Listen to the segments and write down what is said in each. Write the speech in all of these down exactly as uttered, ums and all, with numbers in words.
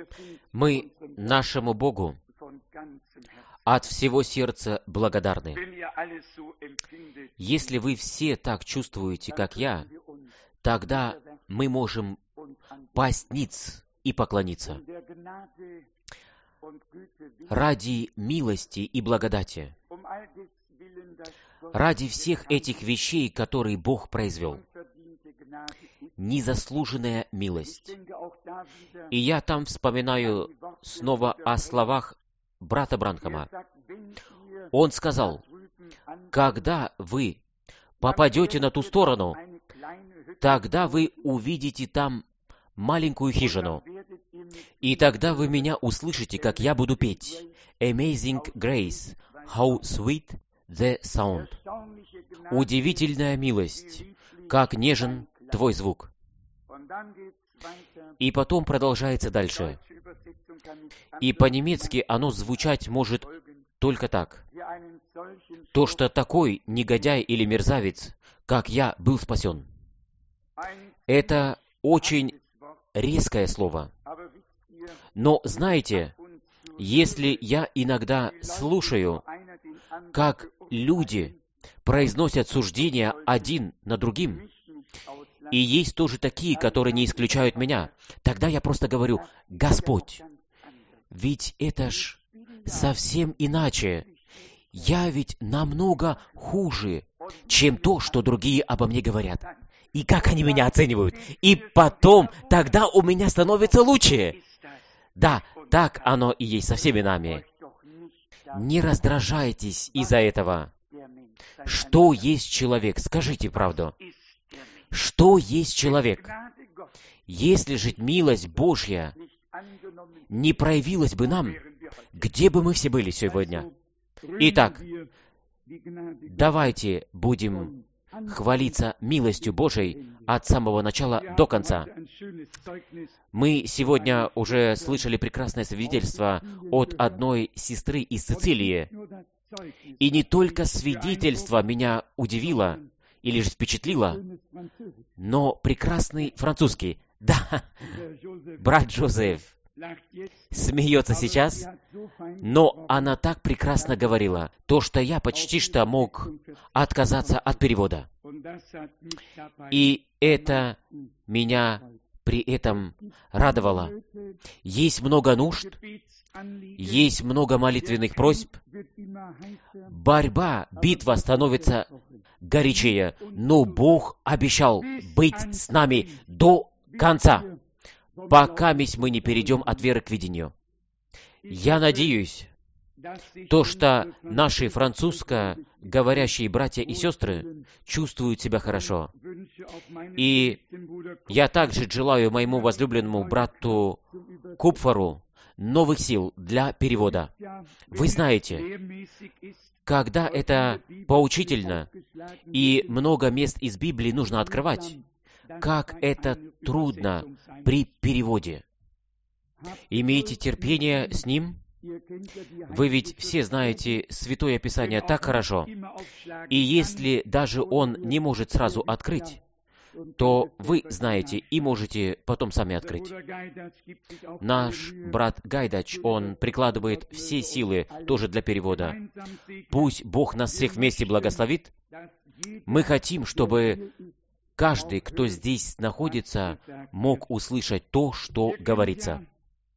Мы нашему Богу от всего сердца благодарны. Если вы все так чувствуете, как я, тогда мы можем пасть ниц и поклониться. Ради милости и благодати, ради всех этих вещей, которые Бог произвел, незаслуженная милость. И я там вспоминаю снова о словах брата Бранхама. Он сказал, когда вы попадете на ту сторону, тогда вы увидите там маленькую хижину. И тогда вы меня услышите, как я буду петь. Amazing grace, how sweet the sound. Удивительная милость, как нежен твой звук. И потом продолжается дальше. И по-немецки оно звучать может только так. То, что такой негодяй или мерзавец, как я, был спасен. Это очень резкое слово. Но знаете, если я иногда слушаю, как люди произносят суждения один над другим, и есть тоже такие, которые не исключают меня, тогда я просто говорю: Господь, ведь это ж совсем иначе. Я ведь намного хуже, чем то, что другие обо мне говорят. И как они меня оценивают. И потом, тогда у меня становится лучше. Да, так оно и есть со всеми нами. Не раздражайтесь из-за этого. Что есть человек? Скажите правду. Что есть человек? Если же милость Божья не проявилась бы нам, где бы мы все были сегодня? Итак, давайте будем хвалиться милостью Божией от самого начала до конца. Мы сегодня уже слышали прекрасное свидетельство от одной сестры из Сицилии. И не только свидетельство меня удивило или же впечатлило, но прекрасный французский. Да, брат Жозеф смеется сейчас, но она так прекрасно говорила, то, что я почти что мог отказаться от перевода. И это меня при этом радовало. Есть много нужд, есть много молитвенных просьб. Борьба, битва становится горячее, но Бог обещал быть с нами до конца, пока мы не перейдем от веры к видению. Я надеюсь, то, что наши французско-говорящие братья и сестры чувствуют себя хорошо. И я также желаю моему возлюбленному брату Купфору новых сил для перевода. Вы знаете, когда это поучительно и много мест из Библии нужно открывать, как это трудно при переводе. Имейте терпение с ним. Вы ведь все знаете Святое Писание так хорошо. И если даже он не может сразу открыть, то вы знаете и можете потом сами открыть. Наш брат Гайдач, он прикладывает все силы тоже для перевода. Пусть Бог нас всех вместе благословит. Мы хотим, чтобы каждый, кто здесь находится, мог услышать то, что говорится.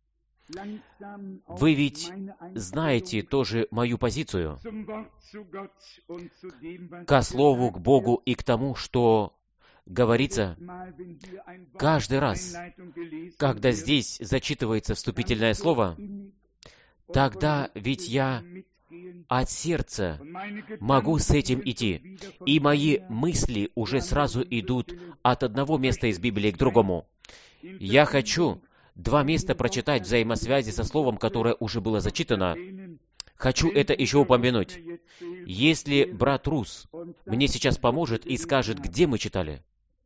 Вы ведь знаете тоже мою позицию ко слову, к Богу и к тому, что говорится каждый раз, когда здесь зачитывается вступительное слово, тогда ведь я от сердца могу с этим идти. И мои мысли уже сразу идут от одного места из Библии к другому. Я хочу два места прочитать взаимосвязи со словом, которое уже было зачитано. Хочу это еще упомянуть. Если брат Рус мне сейчас поможет и скажет, где мы читали.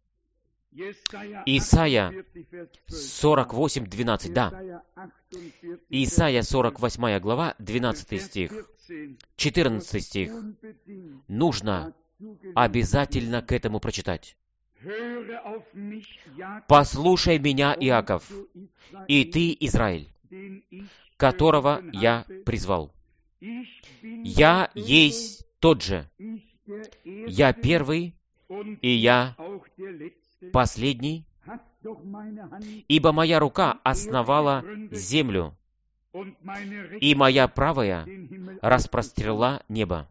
Исайя сорок восемь, двенадцать, да. Исайя сорок восьмая глава, двенадцатый стих, четырнадцатый стих. Нужно обязательно к этому прочитать. «Послушай меня, Иаков, и ты, Израиль, которого я призвал. Я есть тот же. Я первый, и я последний, ибо моя рука основала землю, и моя правая распростерла небо.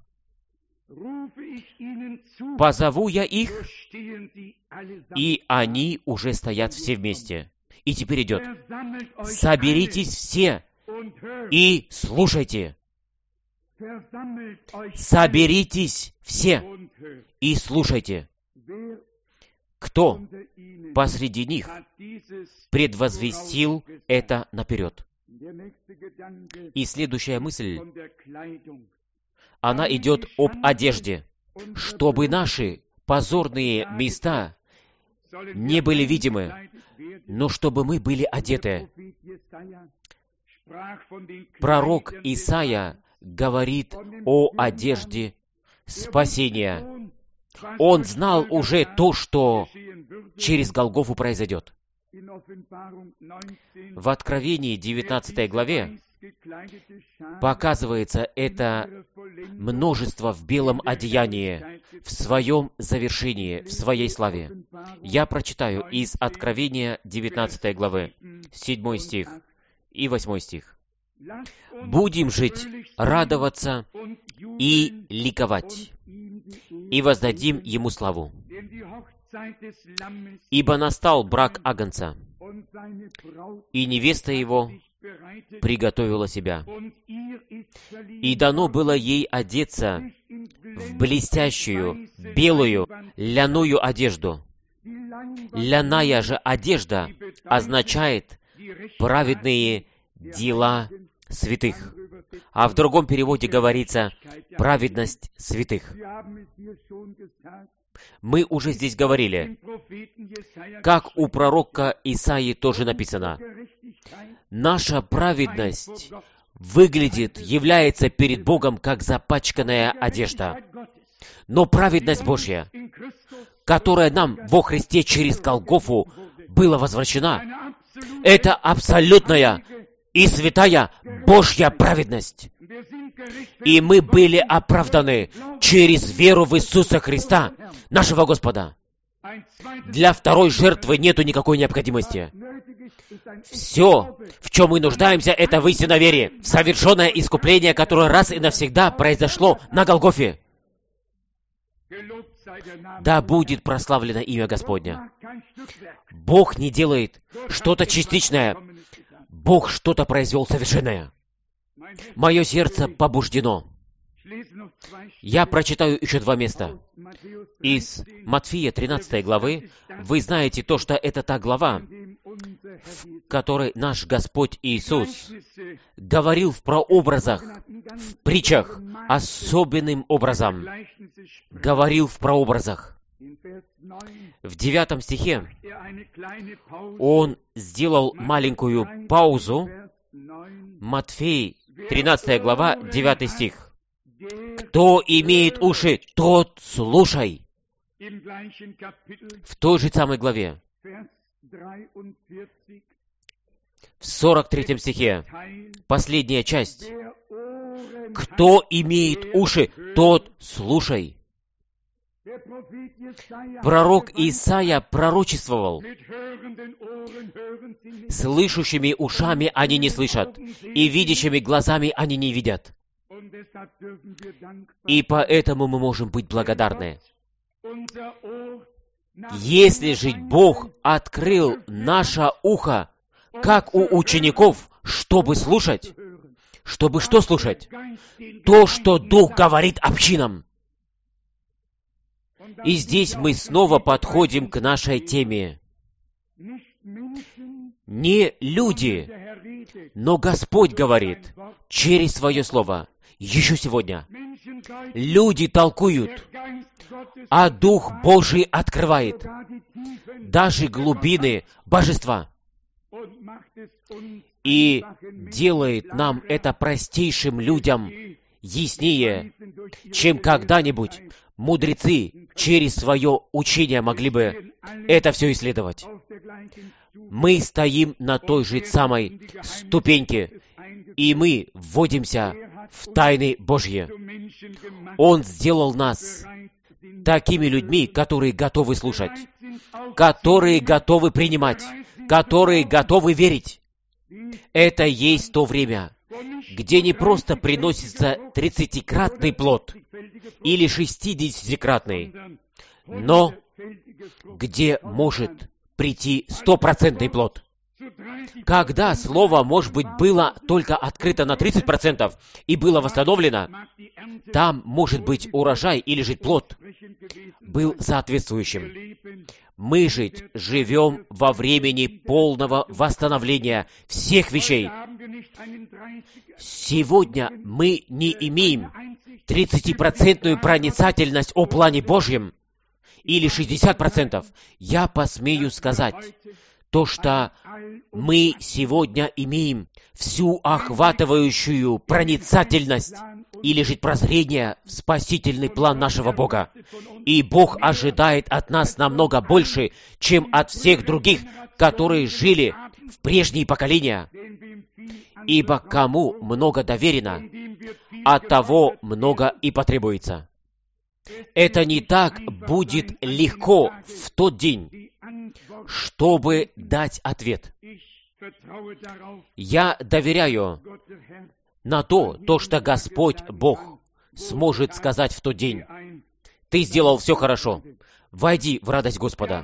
Позову я их, и они уже стоят все вместе. И теперь идет. Соберитесь все и слушайте. Соберитесь все и слушайте. Кто посреди них предвозвестил это наперед? И следующая мысль, она идет об одежде, чтобы наши позорные места не были видимы, но чтобы мы были одеты. Пророк Исаия говорит о одежде спасения. Он знал уже то, что через Голгофу произойдет. В Откровении девятнадцатой главе показывается это множество в белом одеянии, в своем завершении, в своей славе. Я прочитаю из Откровения девятнадцатой главы, седьмой стих и восьмой стих. «Будем жить, радоваться и ликовать, и воздадим Ему славу. Ибо настал брак Агнца, и невеста Его приготовила себя. И дано было ей одеться в блестящую, белую, ляную одежду. Ляная же одежда означает праведные дела святых. А в другом переводе говорится «праведность святых». Мы уже здесь говорили, как у пророка Исаии тоже написано, наша праведность выглядит, является перед Богом как запачканная одежда. Но праведность Божья, которая нам во Христе через Голгофу была возвращена, это абсолютная и святая Божья праведность. И мы были оправданы через веру в Иисуса Христа, нашего Господа. Для второй жертвы нету никакой необходимости. Все, в чем мы нуждаемся, это в истинной вере, в совершенное искупление, которое раз и навсегда произошло на Голгофе. Да будет прославлено имя Господня. Бог не делает что-то частичное. Бог что-то произвел совершенное. Мое сердце побуждено. Я прочитаю еще два места. Из Матфея тринадцатой главы вы знаете то, что это та глава, в которой наш Господь Иисус говорил в прообразах, в притчах, особенным образом. Говорил в прообразах. В девятом стихе Он сделал маленькую паузу. Матфей, тринадцатая глава, девятый стих. «Кто имеет уши, тот слушай». В той же самой главе, в сорок третьем стихе, последняя часть. «Кто имеет уши, тот слушай». Пророк Исаия пророчествовал. Слышащими ушами они не слышат, и видящими глазами они не видят. И поэтому мы можем быть благодарны. Если же Бог открыл наше ухо, как у учеников, чтобы слушать, чтобы что слушать? То, что Дух говорит общинам. И здесь мы снова подходим к нашей теме. Не люди, но Господь говорит через Свое Слово. Еще сегодня. Люди толкуют, а Дух Божий открывает даже глубины Божества и делает нам это простейшим людям яснее, чем когда-нибудь мудрецы через свое учение могли бы это все исследовать. мы стоим на той же самой ступеньке, и мы вводимся в тайны Божьи. Он сделал нас такими людьми, которые готовы слушать, которые готовы принимать, которые готовы верить. Это есть то время, где не просто приносится тридцатикратный плод или шестидесятикратный, но где может прийти стопроцентный плод. Когда слово, может быть, было только открыто на тридцать процентов и было восстановлено, там, может быть, урожай или же плод был соответствующим. Мы же живем во времени полного восстановления всех вещей. Сегодня мы не имеем тридцатипроцентную проницательность о плане Божьем или шестьдесят процентов. Я посмею сказать то, что мы сегодня имеем всю охватывающую проницательность или же прозрение в спасительный план нашего Бога. И Бог ожидает от нас намного больше, чем от всех других, которые жили в прежние поколения. Ибо кому много доверено, от того много и потребуется. Это не так будет легко в тот день, чтобы дать ответ. Я доверяю на то, то, что Господь Бог сможет сказать в тот день: «Ты сделал все хорошо, войди в радость Господа».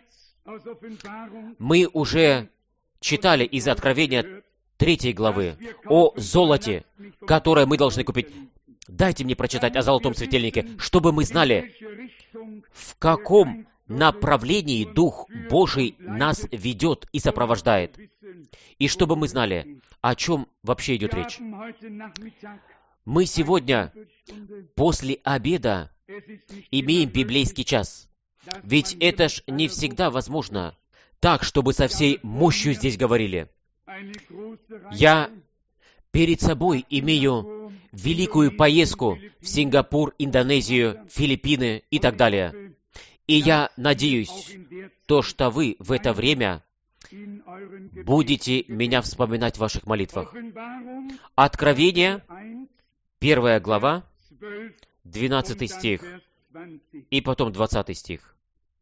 Мы уже читали из Откровения третьей главы о золоте, которое мы должны купить. Дайте мне прочитать о золотом светильнике, чтобы мы знали, в каком направлении Дух Божий нас ведет и сопровождает. И чтобы мы знали, о чем вообще идет речь. Мы сегодня, после обеда, имеем библейский час. Ведь это ж не всегда возможно так, чтобы со всей мощью здесь говорили. Я перед собой имею великую поездку в Сингапур, Индонезию, Филиппины и так далее. И я надеюсь, то, что вы в это время будете меня вспоминать в ваших молитвах. Откровение, первая глава, двенадцатый стих, и потом двадцатый стих.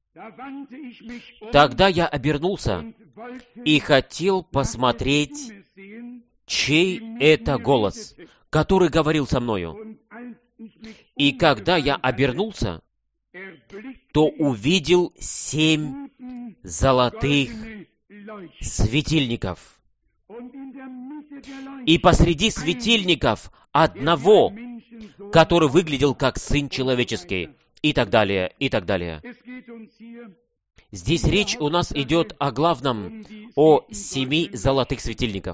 «Тогда я обернулся и хотел посмотреть, чей это голос, который говорил со мною. И когда я обернулся, то увидел семь золотых светильников. И посреди светильников одного, который выглядел как Сын Человеческий». И так далее, и так далее. Здесь речь у нас идет о главном, о семи золотых светильников.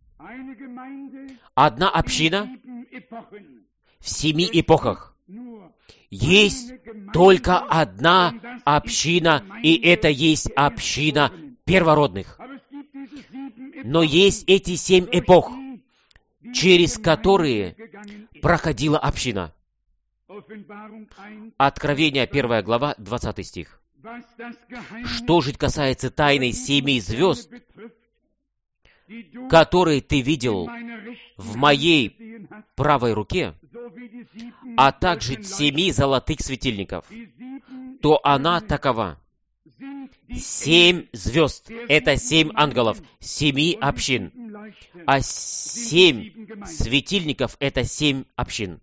Одна община в семи эпохах. Есть только одна община, и это есть община первородных. Но есть эти семь эпох, через которые проходила община. Откровение, первая глава, двадцатый стих. Что же касается тайны семи звезд, которые ты видел в моей правой руке, а также семи золотых светильников, то она такова. Семь звезд — это семь ангелов, семи общин, а семь светильников — это семь общин.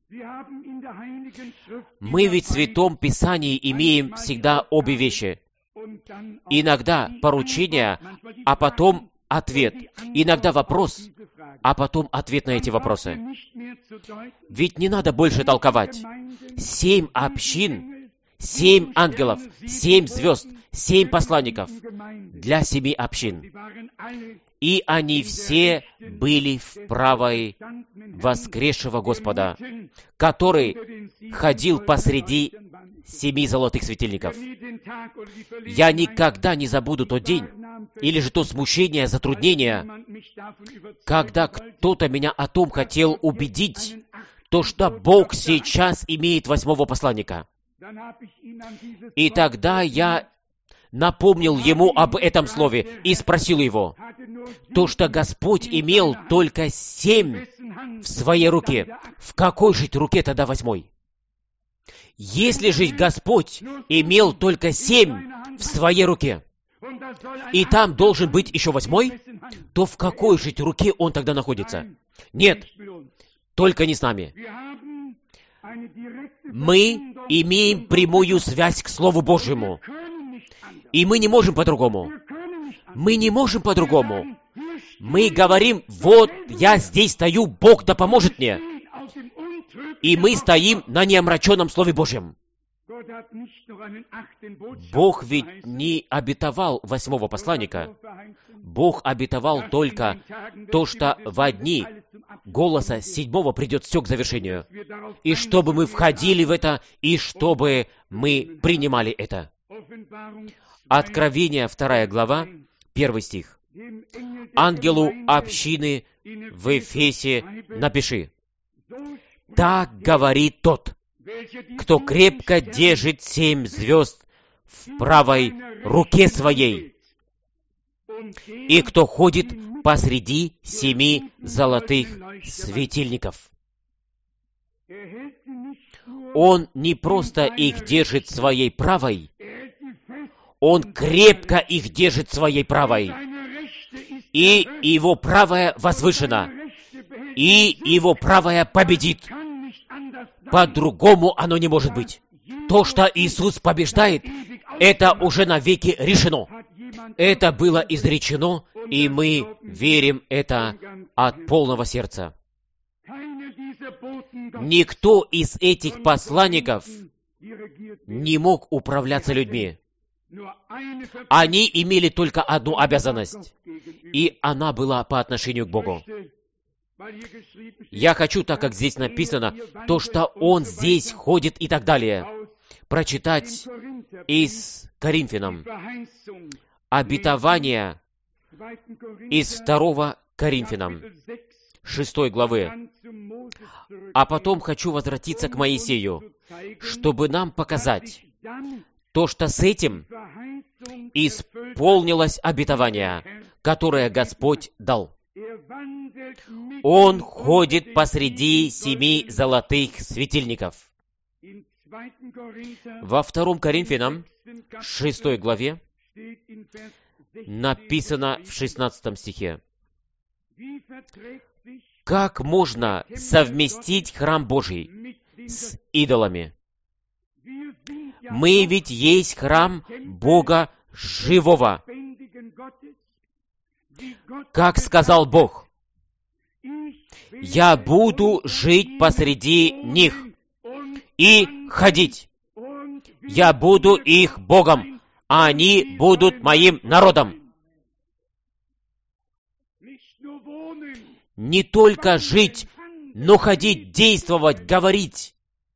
Мы ведь в Святом Писании имеем всегда обе вещи. Иногда поручение, а потом ответ. Иногда вопрос, а потом ответ на эти вопросы. Ведь не надо больше толковать. Семь общин, семь ангелов, семь звезд, семь посланников для семи общин. И они все были в правой воскресшего Господа, который ходил посреди семи золотых светильников. Я никогда не забуду тот день, или же то смущение, затруднение, когда кто-то меня о том хотел убедить, то, что Бог сейчас имеет восьмого посланника. И тогда я напомнил ему об этом слове и спросил его, то, что Господь имел только семь в своей руке, в какой же руке тогда восьмой? Если же Господь имел только семь в своей руке, и там должен быть еще восьмой, то в какой же руке он тогда находится? Нет, только не с нами. Мы имеем прямую связь к Слову Божьему. И мы не можем по-другому. Мы не можем по-другому. Мы говорим, вот я здесь стою, Бог да поможет мне. И мы стоим на неомраченном Слове Божьем. Бог ведь не обетовал восьмого посланника. Бог обетовал только то, что во дни голоса седьмого придет все к завершению. И чтобы мы входили в это, и чтобы мы принимали это. Откровение, вторая глава, первый стих. Ангелу общины в Эфесе напиши. Так говорит тот, кто крепко держит семь звезд в правой руке своей, и кто ходит посреди семи золотых светильников. Он не просто их держит своей правой, он крепко их держит своей правой. И его правая возвышена, и его правая победит. По-другому оно не может быть. То, что Иисус побеждает, это уже навеки решено. Это было изречено, и мы верим это от полного сердца. Никто из этих посланников не мог управляться людьми. Они имели только одну обязанность, и она была по отношению к Богу. Я хочу, так как здесь написано, то, что Он здесь ходит и так далее, прочитать из Коринфянам обетование из второго Коринфянам, шестой главы. А потом хочу возвратиться к Моисею, чтобы нам показать то, что с этим исполнилось обетование, которое Господь дал. Он ходит посреди семи золотых светильников. Во втором Коринфянам, шестой главе, написано в шестнадцатом стихе. Как можно совместить храм Божий с идолами? Мы ведь есть храм Бога живого. Как сказал Бог, «Я буду жить посреди них и ходить. Я буду их Богом, а они будут моим народом». Не только жить, но ходить, действовать, говорить.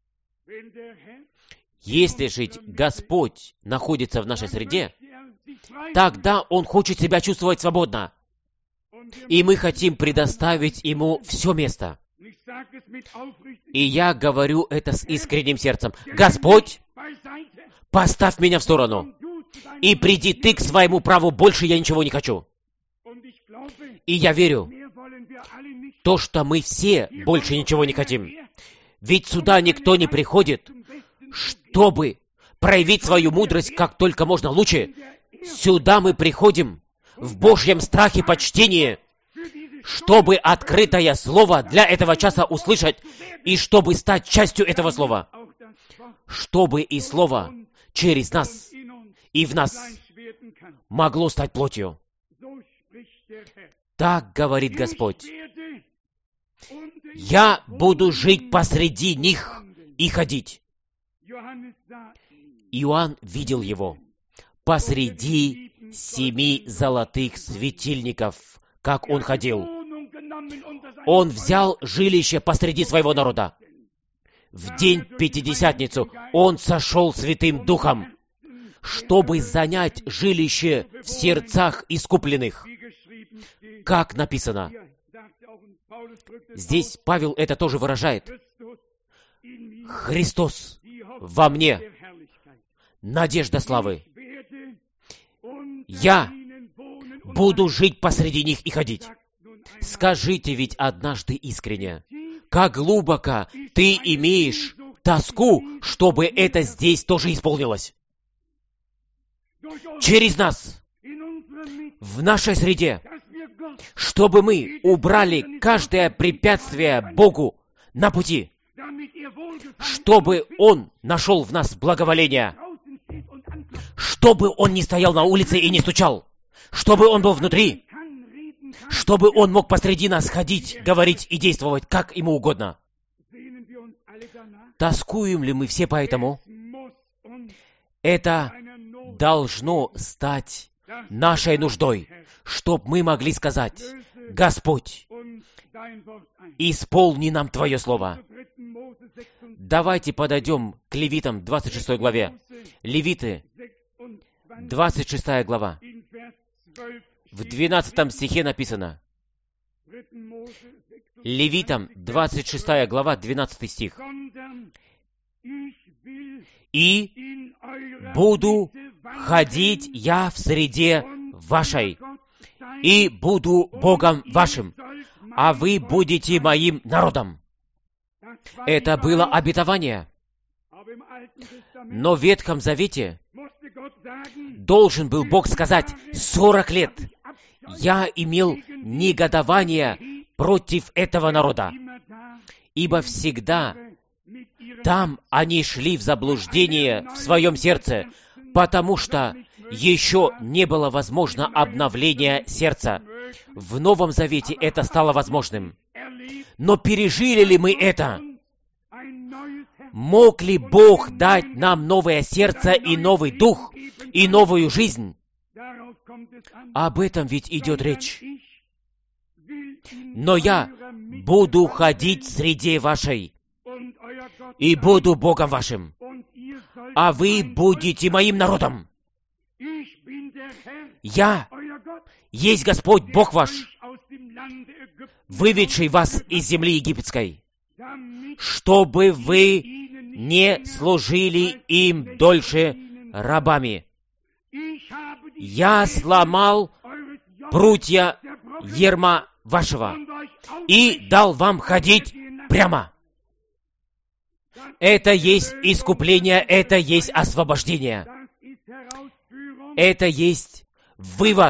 Если жить Господь находится в нашей среде, тогда Он хочет себя чувствовать свободно. И мы хотим предоставить Ему все место. И я говорю это с искренним сердцем. Господь, поставь меня в сторону. И приди Ты к своему праву, больше я ничего не хочу. И я верю, то, что мы все больше ничего не хотим. Ведь сюда никто не приходит, чтобы проявить свою мудрость как только можно лучше. Сюда мы приходим в Божьем страхе почтении, чтобы открытое Слово для этого часа услышать и чтобы стать частью этого Слова. Чтобы и Слово через нас и в нас могло стать плотью. Так говорит Господь. Я буду жить посреди них и ходить. Иоанн видел его посреди семи золотых светильников, как он ходил. Он взял жилище посреди своего народа. В день Пятидесятницу он сошел Святым Духом, чтобы занять жилище в сердцах искупленных. Как написано, здесь Павел это тоже выражает. Христос во мне, надежда славы. я буду жить посреди них и ходить. Скажите ведь однажды искренне, как глубоко ты имеешь тоску, чтобы это здесь тоже исполнилось. Через нас, в нашей среде, чтобы мы убрали каждое препятствие Богу на пути, чтобы Он нашел в нас благоволение, чтобы Он не стоял на улице и не стучал, чтобы Он был внутри, чтобы Он мог посреди нас ходить, говорить и действовать, как Ему угодно. Тоскуем ли мы все по этому? Это должно стать нашей нуждой, чтобы мы могли сказать: Господь, исполни нам Твое Слово. Давайте подойдем к Левитам, двадцать шестой главе. Левиты, двадцать шестая глава. В двенадцатом стихе написано. Левитам, двадцать шестая глава, двенадцатый стих. «И буду ходить я в среде вашей, и буду Богом вашим, а вы будете моим народом». Это было обетование. Но в Ветхом Завете должен был Бог сказать: сорок лет я имел негодование против этого народа, ибо всегда там они шли в заблуждение в своем сердце, потому что еще не было возможно обновление сердца. В Новом Завете это стало возможным. Но пережили ли мы это? Мог ли Бог дать нам новое сердце и новый дух, и новую жизнь? Об этом ведь идет речь. «Но я буду ходить в среде вашей, и буду Богом вашим, а вы будете моим народом. Я есть Господь, Бог ваш, выведший вас из земли египетской, чтобы вы не служили им дольше рабами. Я сломал прутья ярма вашего и дал вам ходить прямо». Это есть искупление, это есть освобождение. Это есть вывод.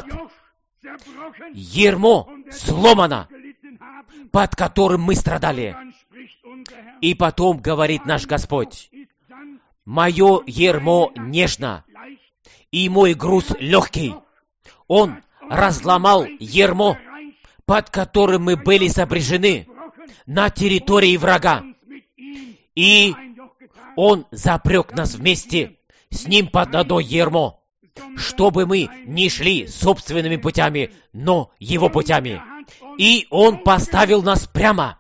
Ярмо сломано, под которым мы страдали. И потом говорит наш Господь: «Мое ярмо нежно, и мой груз легкий». Он разломал ярмо, под которым мы были сопряжены на территории врага. И Он запрек нас вместе с Ним под одно ярмо, чтобы мы не шли собственными путями, но Его путями. И Он поставил нас прямо.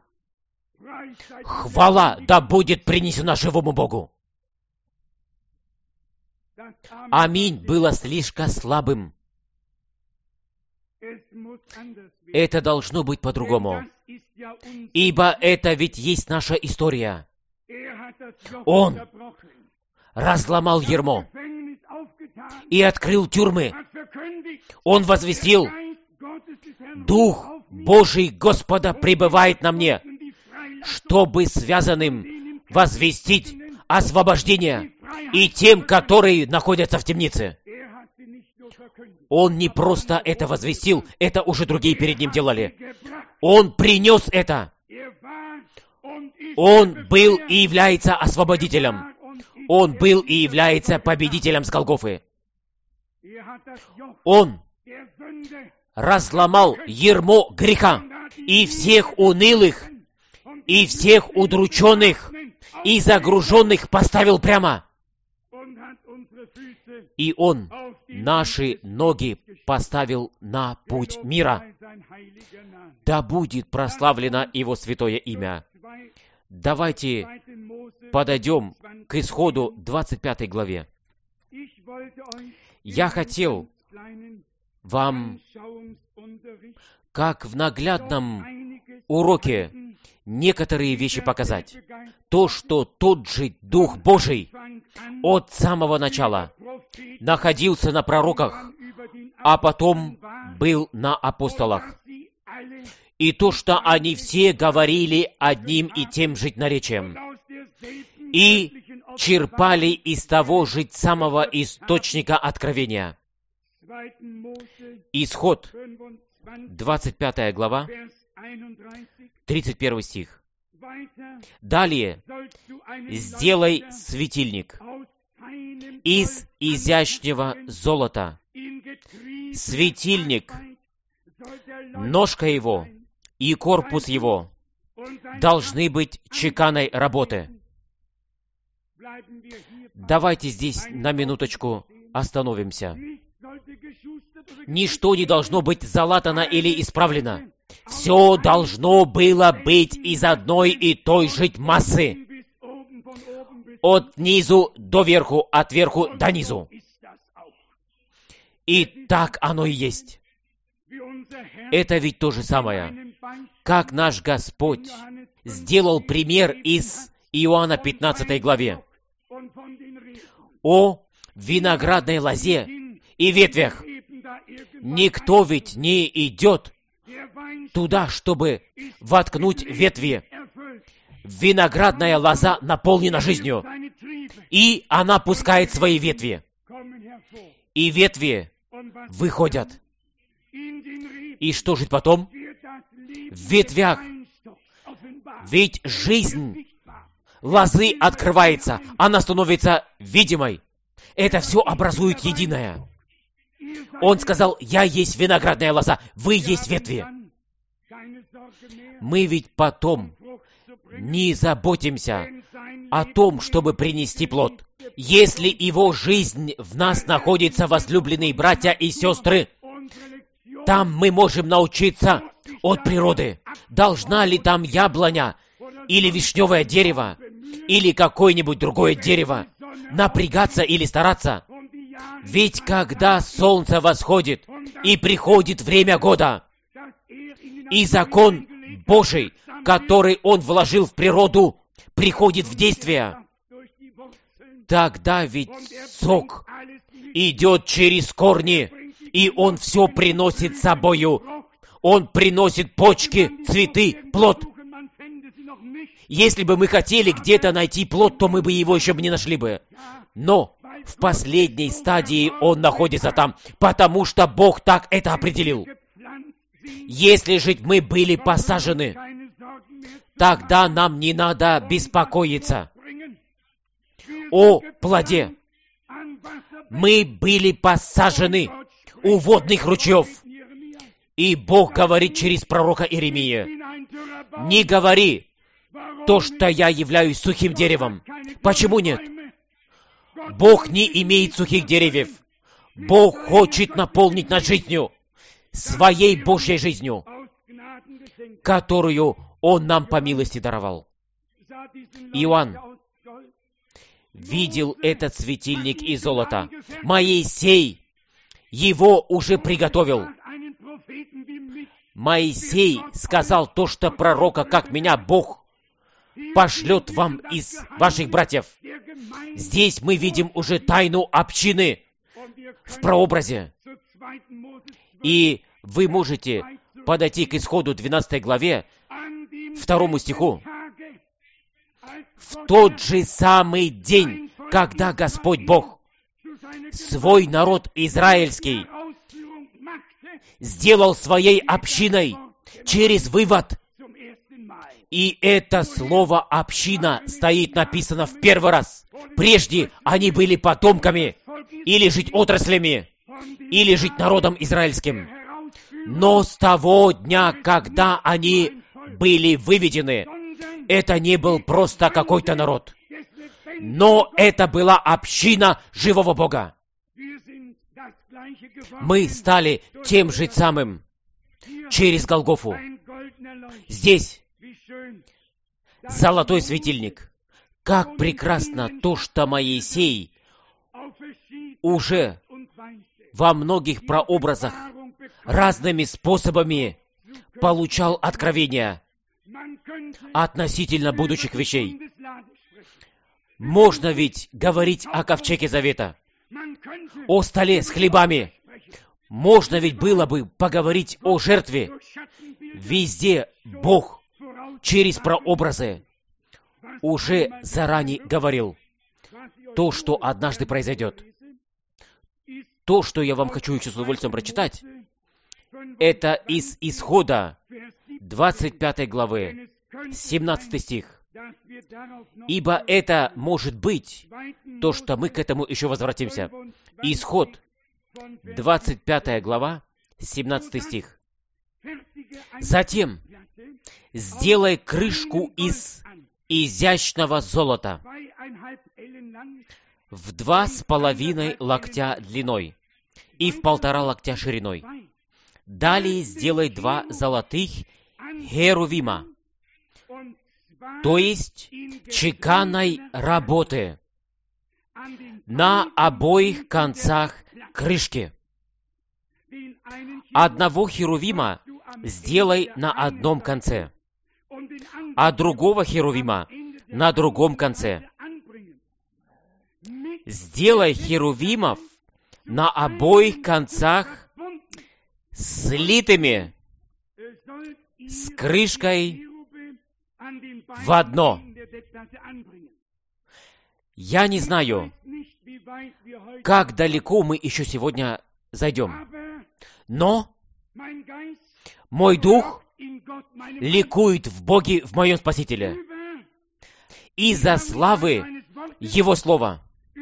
Хвала да будет принесена живому Богу. Аминь было слишком слабым. Это должно быть по-другому. Ибо это ведь есть наша история. Он разломал ярмо и открыл тюрьмы. Он возвестил: «Дух Божий Господа пребывает на мне, чтобы связанным возвестить освобождение и тем, которые находятся в темнице». Он не просто это возвестил, это уже другие перед Ним делали. Он принес это. Он был и является освободителем. Он был и является победителем с Голгофы. Он разломал ярмо греха и всех унылых, и всех удрученных, и загруженных поставил прямо. И Он наши ноги поставил на путь мира. Да будет прославлено Его святое имя. Давайте подойдем к Исходу двадцать пятой главе. Я хотел вам, как в наглядном уроке, некоторые вещи показать. То, что тот же Дух Божий от самого начала находился на пророках, а потом был на апостолах. И то, что они все говорили одним и тем же наречием, и черпали из того же самого источника откровения. Исход, двадцать пятая глава, тридцать первый стих. Далее, сделай светильник из изящного золота. Светильник, ножка его и корпус его должны быть чеканной работы. Давайте здесь на минуточку остановимся. Ничто не должно быть залатано или исправлено. Все должно было быть из одной и той же массы. От низу до верху, от верху до низу. И так оно и есть. Это ведь то же самое, как наш Господь сделал пример из Иоанна пятнадцатой главе о виноградной лозе и ветвях. Никто ведь не идет туда, чтобы воткнуть ветви. Виноградная лоза наполнена жизнью, и она пускает свои ветви. И ветви выходят. И что же потом? В ветвях. Ведь жизнь лозы открывается, она становится видимой. Это все образует единое. Он сказал: «Я есть виноградная лоза, вы есть ветви». Мы ведь потом не заботимся о том, чтобы принести плод. Если его жизнь в нас находится, возлюбленные братья и сестры, там мы можем научиться от природы. Должна ли там яблоня, или вишневое дерево, или какое-нибудь другое дерево напрягаться или стараться? Ведь когда солнце восходит и приходит время года, и закон Божий, который Он вложил в природу, приходит в действие, тогда ведь сок идет через корни, и он все приносит с собою. Он приносит почки, цветы, плод. Если бы мы хотели где-то найти плод, то мы бы его еще бы не нашли бы. Но в последней стадии он находится там, потому что Бог так это определил. Если же мы были посажены, тогда нам не надо беспокоиться о плоде. Мы были посажены у водных ручьев. И Бог говорит через пророка Иеремия: «Не говори то, что я являюсь сухим деревом». Почему нет? Бог не имеет сухих деревьев. Бог хочет наполнить нас жизнью, своей Божьей жизнью, которую Он нам по милости даровал. Иоанн видел этот светильник из золота. Моисей его уже приготовил. Моисей сказал то, что пророка, как меня Бог пошлет вам из ваших братьев. Здесь мы видим уже тайну общины в прообразе. И вы можете подойти к исходу двенадцатой главе, второму стиху. В тот же самый день, когда Господь Бог свой народ израильский сделал своей общиной через вывод. И это слово «община» стоит написано в первый раз. Прежде они были потомками, или жить отраслями, или жить народом израильским. Но с того дня, когда они были выведены, это не был просто какой-то народ, но это была община живого Бога. Мы стали тем же самым через Голгофу. Здесь золотой светильник. Как прекрасно то, что Моисей уже во многих прообразах разными способами получал откровения относительно будущих вещей. Можно ведь говорить о ковчеге завета, о столе с хлебами, Можно ведь было бы поговорить о жертве. Везде Бог через прообразы уже заранее говорил то, что однажды произойдет. То, что я вам хочу еще с удовольствием прочитать, это из Исхода двадцать пятой главы, семнадцатый стих. Ибо это может быть то, что мы к этому еще возвратимся. Исход двадцать пятая глава, семнадцатый стих. Затем сделай крышку из изящного золота в два с половиной локтя длиной и в полтора локтя шириной. Далее сделай два золотых херувима, то есть чеканной работы, на обоих концах крышки. Одного херувима сделай на одном конце, а другого херувима на другом конце. Сделай херувимов на обоих концах слитыми с крышкой в одно. Я не знаю, как далеко мы еще сегодня зайдем, но мой дух ликует в Боге, в моем Спасителе, из-за славы Его Слова,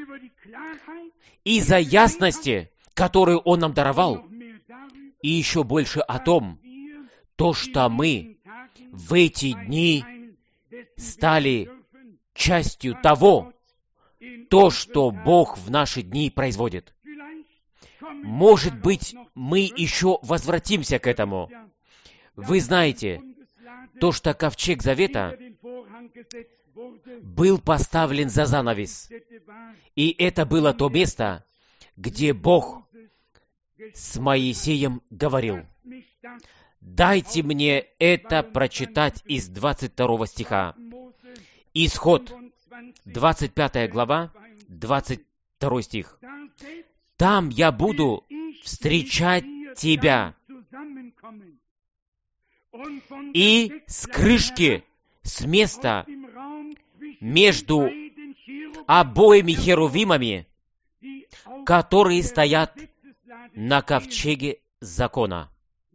из-за ясности, которую Он нам даровал, и еще больше о том, то, что мы в эти дни стали частью того, то, что Бог в наши дни производит. Может быть, мы еще возвратимся к этому. Вы знаете, то, что ковчег Завета был поставлен за занавес. И это было то место, где Бог с Моисеем говорил. Дайте мне это прочитать из двадцать второго стиха. Исход, двадцать пятая глава, двадцать второй стих. Там я буду встречать тебя. И с крышки, с места между обоими херувимами, которые стоят на ковчеге закона,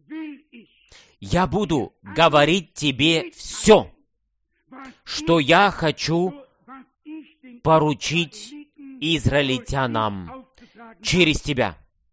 я буду говорить тебе все, что я хочу поручить израильтянам через тебя.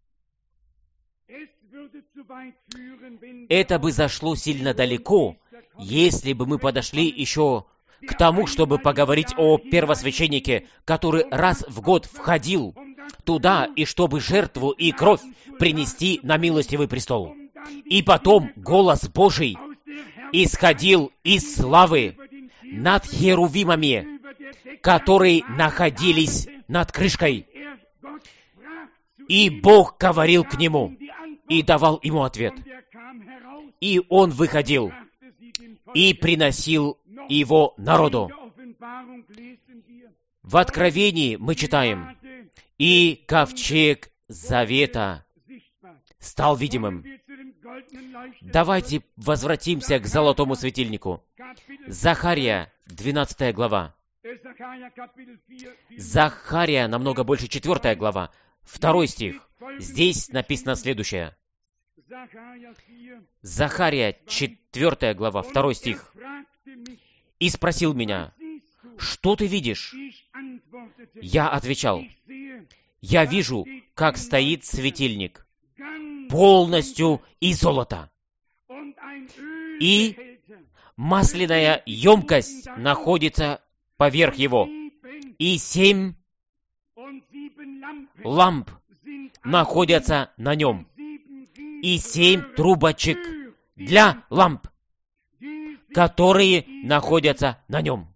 Это бы зашло сильно далеко, если бы мы подошли еще к тому, чтобы поговорить о первосвященнике, который раз в год входил туда, и чтобы жертву и кровь принести на милостивый престол. И потом голос Божий исходил из славы над херувимами, которые находились над крышкой. И Бог говорил к нему и давал ему ответ. И он выходил и приносил его народу. В Откровении мы читаем: «И ковчег Завета стал видимым». Давайте возвратимся к золотому светильнику. Захария, двенадцатая глава. Захария намного больше, четвертая глава, второй стих. Здесь написано следующее. Захария, четвертая глава, второй стих. «И спросил меня, что ты видишь?» Я отвечал: «Я вижу, как стоит светильник, полностью из золота, и масляная емкость находится поверх его, и семь ламп находятся на нем, и семь трубочек для ламп, которые находятся на нем».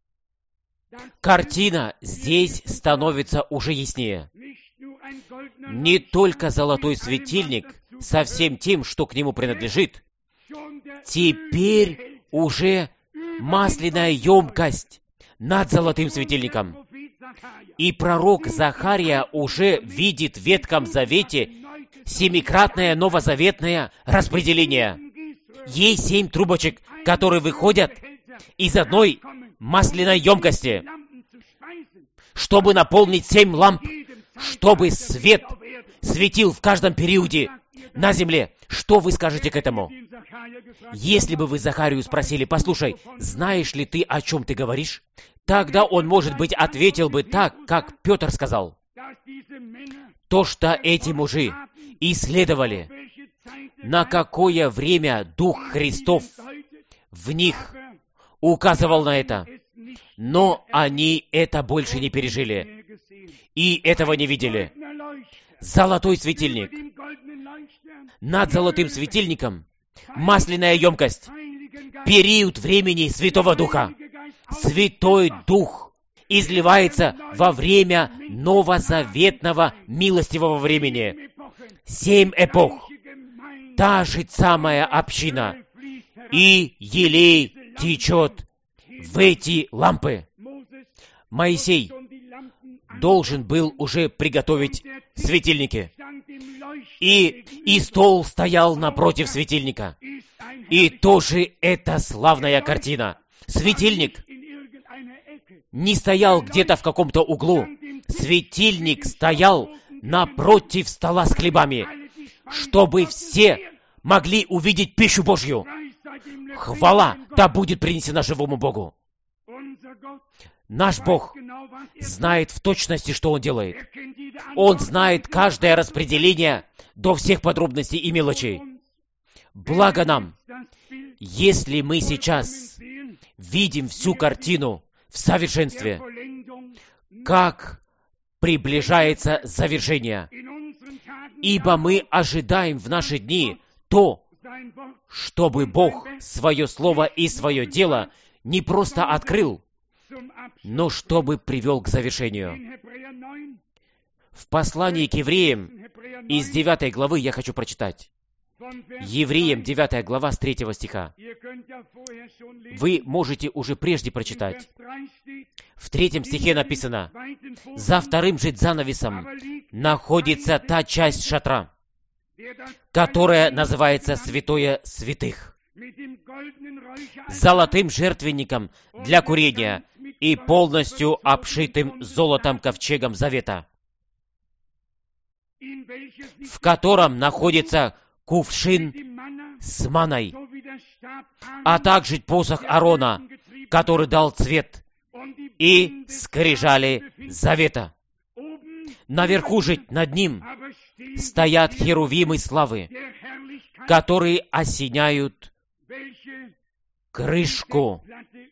Картина здесь становится уже яснее. Не только золотой светильник со всем тем, что к нему принадлежит, теперь уже масляная емкость над золотым светильником. И пророк Захария уже видит в Ветхом Завете семикратное новозаветное распределение. Есть семь трубочек, которые выходят из одной масляной емкости, чтобы наполнить семь ламп, чтобы свет светил в каждом периоде на земле. Что вы скажете к этому? Если бы вы Захарию спросили: послушай, знаешь ли ты, о чем ты говоришь? Тогда он, может быть, ответил бы так, как Петр сказал. То, что эти мужи исследовали, на какое время Дух Христов в них указывал на это, но они это больше не пережили и этого не видели. Золотой светильник. Над золотым светильником масляная емкость. Период времени Святого Духа. Святой Дух изливается во время новозаветного милостивого времени. Семь эпох. Та же самая община. И елей течет в эти лампы. Моисей должен был уже приготовить светильники. И, и стол стоял напротив светильника. И тоже это славная картина. Светильник не стоял где-то в каком-то углу. Светильник стоял напротив стола с хлебами, чтобы все могли увидеть пищу Божью. Хвала да будет принесена живому Богу. Наш Бог знает в точности, что Он делает. Он знает каждое распределение до всех подробностей и мелочей. Благо нам, если мы сейчас видим всю картину в совершенстве, как приближается завершение. Ибо мы ожидаем в наши дни то, чтобы Бог свое слово и свое дело не просто открыл, но чтобы привел к завершению. В послании к евреям из девятой главы я хочу прочитать. Евреям девятая глава с третьего стиха. Вы можете уже прежде прочитать. В третьем стихе написано: «За вторым же занавесом находится та часть шатра, которая называется Святое Святых, золотым жертвенником для курения и полностью обшитым золотом ковчегом завета, в котором находится кувшин с маной, а также посох Аарона, который дал цвет, и скрижали завета. Наверху же над ним стоят херувимы славы, которые осеняют крышку».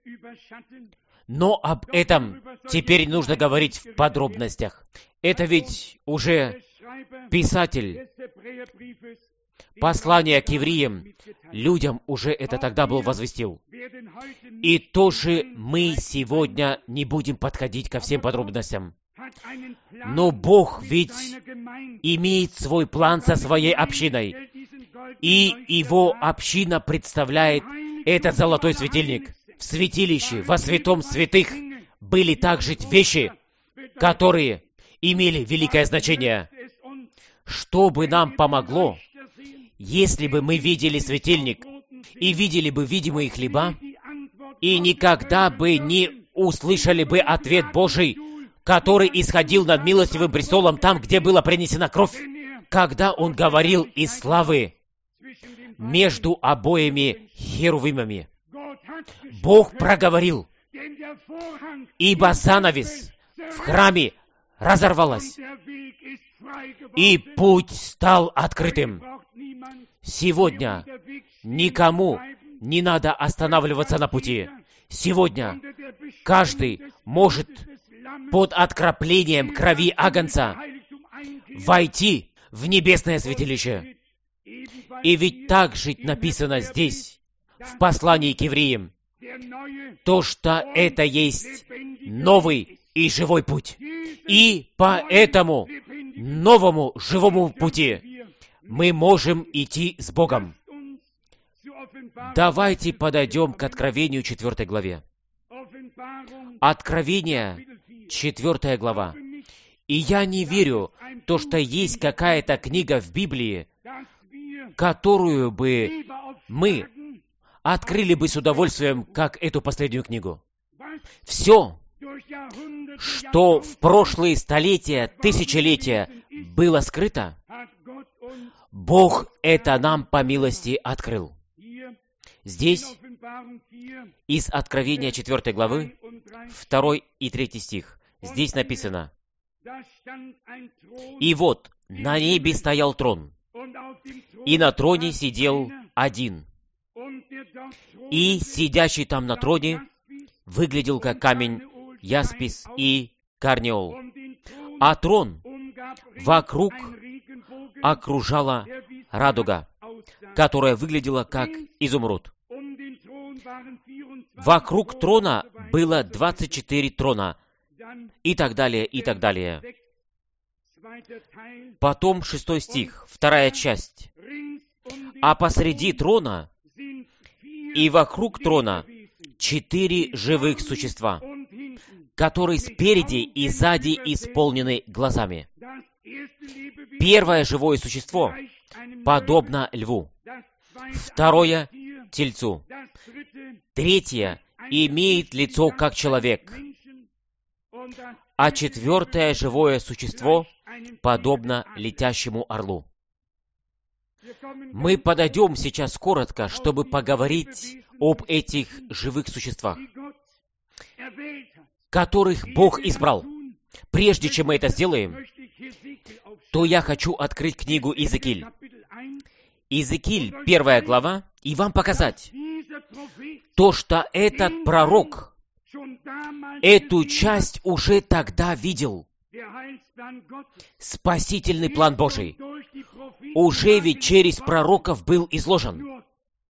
Но об этом теперь нужно говорить в подробностях. Это ведь уже писатель послания к евреям, людям уже это тогда был возвестил. И тоже мы сегодня не будем подходить ко всем подробностям. Но Бог ведь имеет свой план со своей общиной. И Его община представляет этот золотой светильник. В святилище, во святом святых были также вещи, которые имели великое значение. Что бы нам помогло, если бы мы видели светильник и видели бы видимые хлеба, и никогда бы не услышали бы ответ Божий, который исходил над милостивым престолом там, где была принесена кровь, когда Он говорил из славы между обоими херувимами. Бог проговорил, ибо занавес в храме разорвалась, и путь стал открытым. Сегодня никому не надо останавливаться на пути. Сегодня каждый может под окроплением крови Агнца войти в небесное святилище. И ведь так же написано здесь, в послании к евреям, то, что это есть новый и живой путь. И по этому новому живому пути мы можем идти с Богом. Давайте подойдем к Откровению четвёртой главе. Откровение четвёртая глава. И я не верю, то, что есть какая-то книга в Библии, которую бы мы открыли бы с удовольствием, как эту последнюю книгу. Все, что в прошлые столетия, тысячелетия было скрыто, Бог это нам по милости открыл. Здесь из Откровения четвёртой главы, второй и третий стих, здесь написано: «И вот на небе стоял трон, и на троне сидел один, и сидящий там на троне выглядел как камень яспис и карнеол, а трон вокруг окружала радуга, которая выглядела как изумруд. Вокруг трона было двадцать четыре трона, и так далее, и так далее». Потом шестой стих, вторая часть. «А посреди трона и вокруг трона четыре живых существа, которые спереди и сзади исполнены глазами. Первое живое существо подобно льву, второе — тельцу, третье имеет лицо как человек, а четвертое живое существо подобно летящему орлу». Мы подойдем сейчас коротко, чтобы поговорить об этих живых существах, которых Бог избрал. Прежде чем мы это сделаем, то я хочу открыть книгу Иезекииль. Иезекииль, первая глава, и вам показать то, что этот пророк эту часть уже тогда видел. Спасительный план Божий уже ведь через пророков был изложен.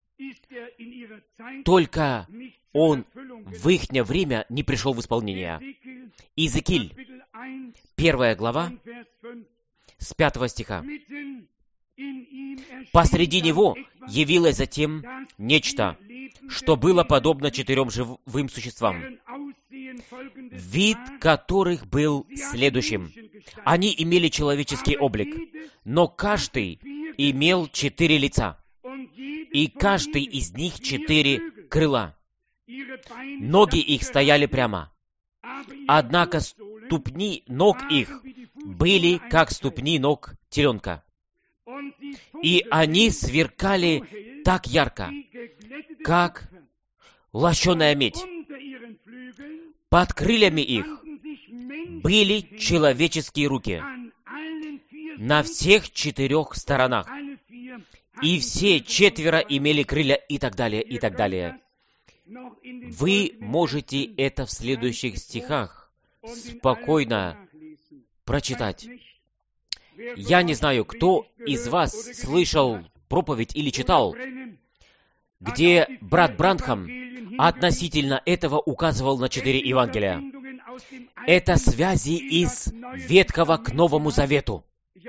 Только он в ихнее время не пришел в исполнение. Иезекииль, первая глава, с пятого стиха. «Посреди него явилось затем нечто, что было подобно четырем живым существам, вид которых был следующим. Они имели человеческий облик, но каждый имел четыре лица, и каждый из них четыре крыла. Ноги их стояли прямо, однако ступни ног их были как ступни ног теленка, и они сверкали так ярко, как лощеная медь. Под крыльями их были человеческие руки на всех четырех сторонах, и все четверо имели крылья, и так далее, и так далее». Вы можете это в следующих стихах спокойно прочитать. Я не знаю, кто из вас слышал проповедь или читал, где брат Бранхам относительно этого указывал на четыре Евангелия. Это связи из Ветхого к Новому Завету.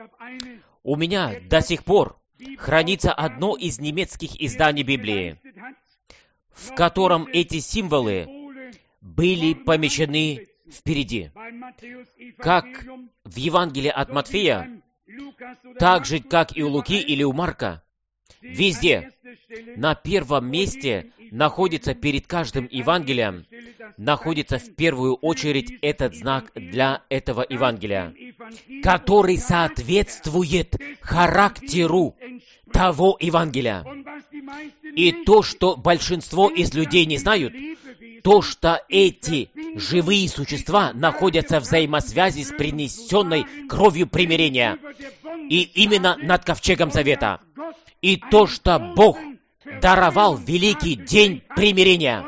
У меня до сих пор хранится одно из немецких изданий Библии, в котором эти символы были помещены впереди. Как в Евангелии от Матфея, так же, как и у Луки или у Марка, везде на первом месте находится перед каждым Евангелием, находится в первую очередь этот знак для этого Евангелия, который соответствует характеру того Евангелия. И то, что большинство из людей не знают, то, что эти живые существа находятся в взаимосвязи с принесенной кровью примирения, и именно над ковчегом завета. И то, что Бог даровал великий день примирения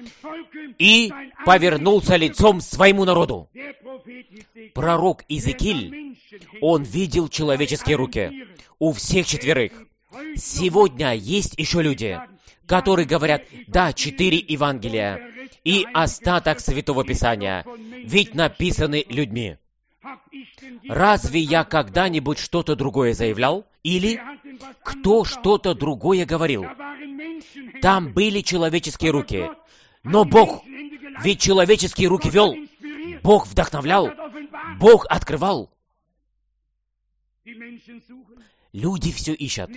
и повернулся лицом к своему народу. Пророк Иезекииль, он видел человеческие руки у всех четверых. Сегодня есть еще люди, которые говорят: да, четыре Евангелия и остаток Святого Писания, ведь написаны людьми. Разве я когда-нибудь что-то другое заявлял? Или кто что-то другое говорил? Там были человеческие руки, но Бог, ведь человеческие руки вел, Бог вдохновлял, Бог открывал. Люди все ищут.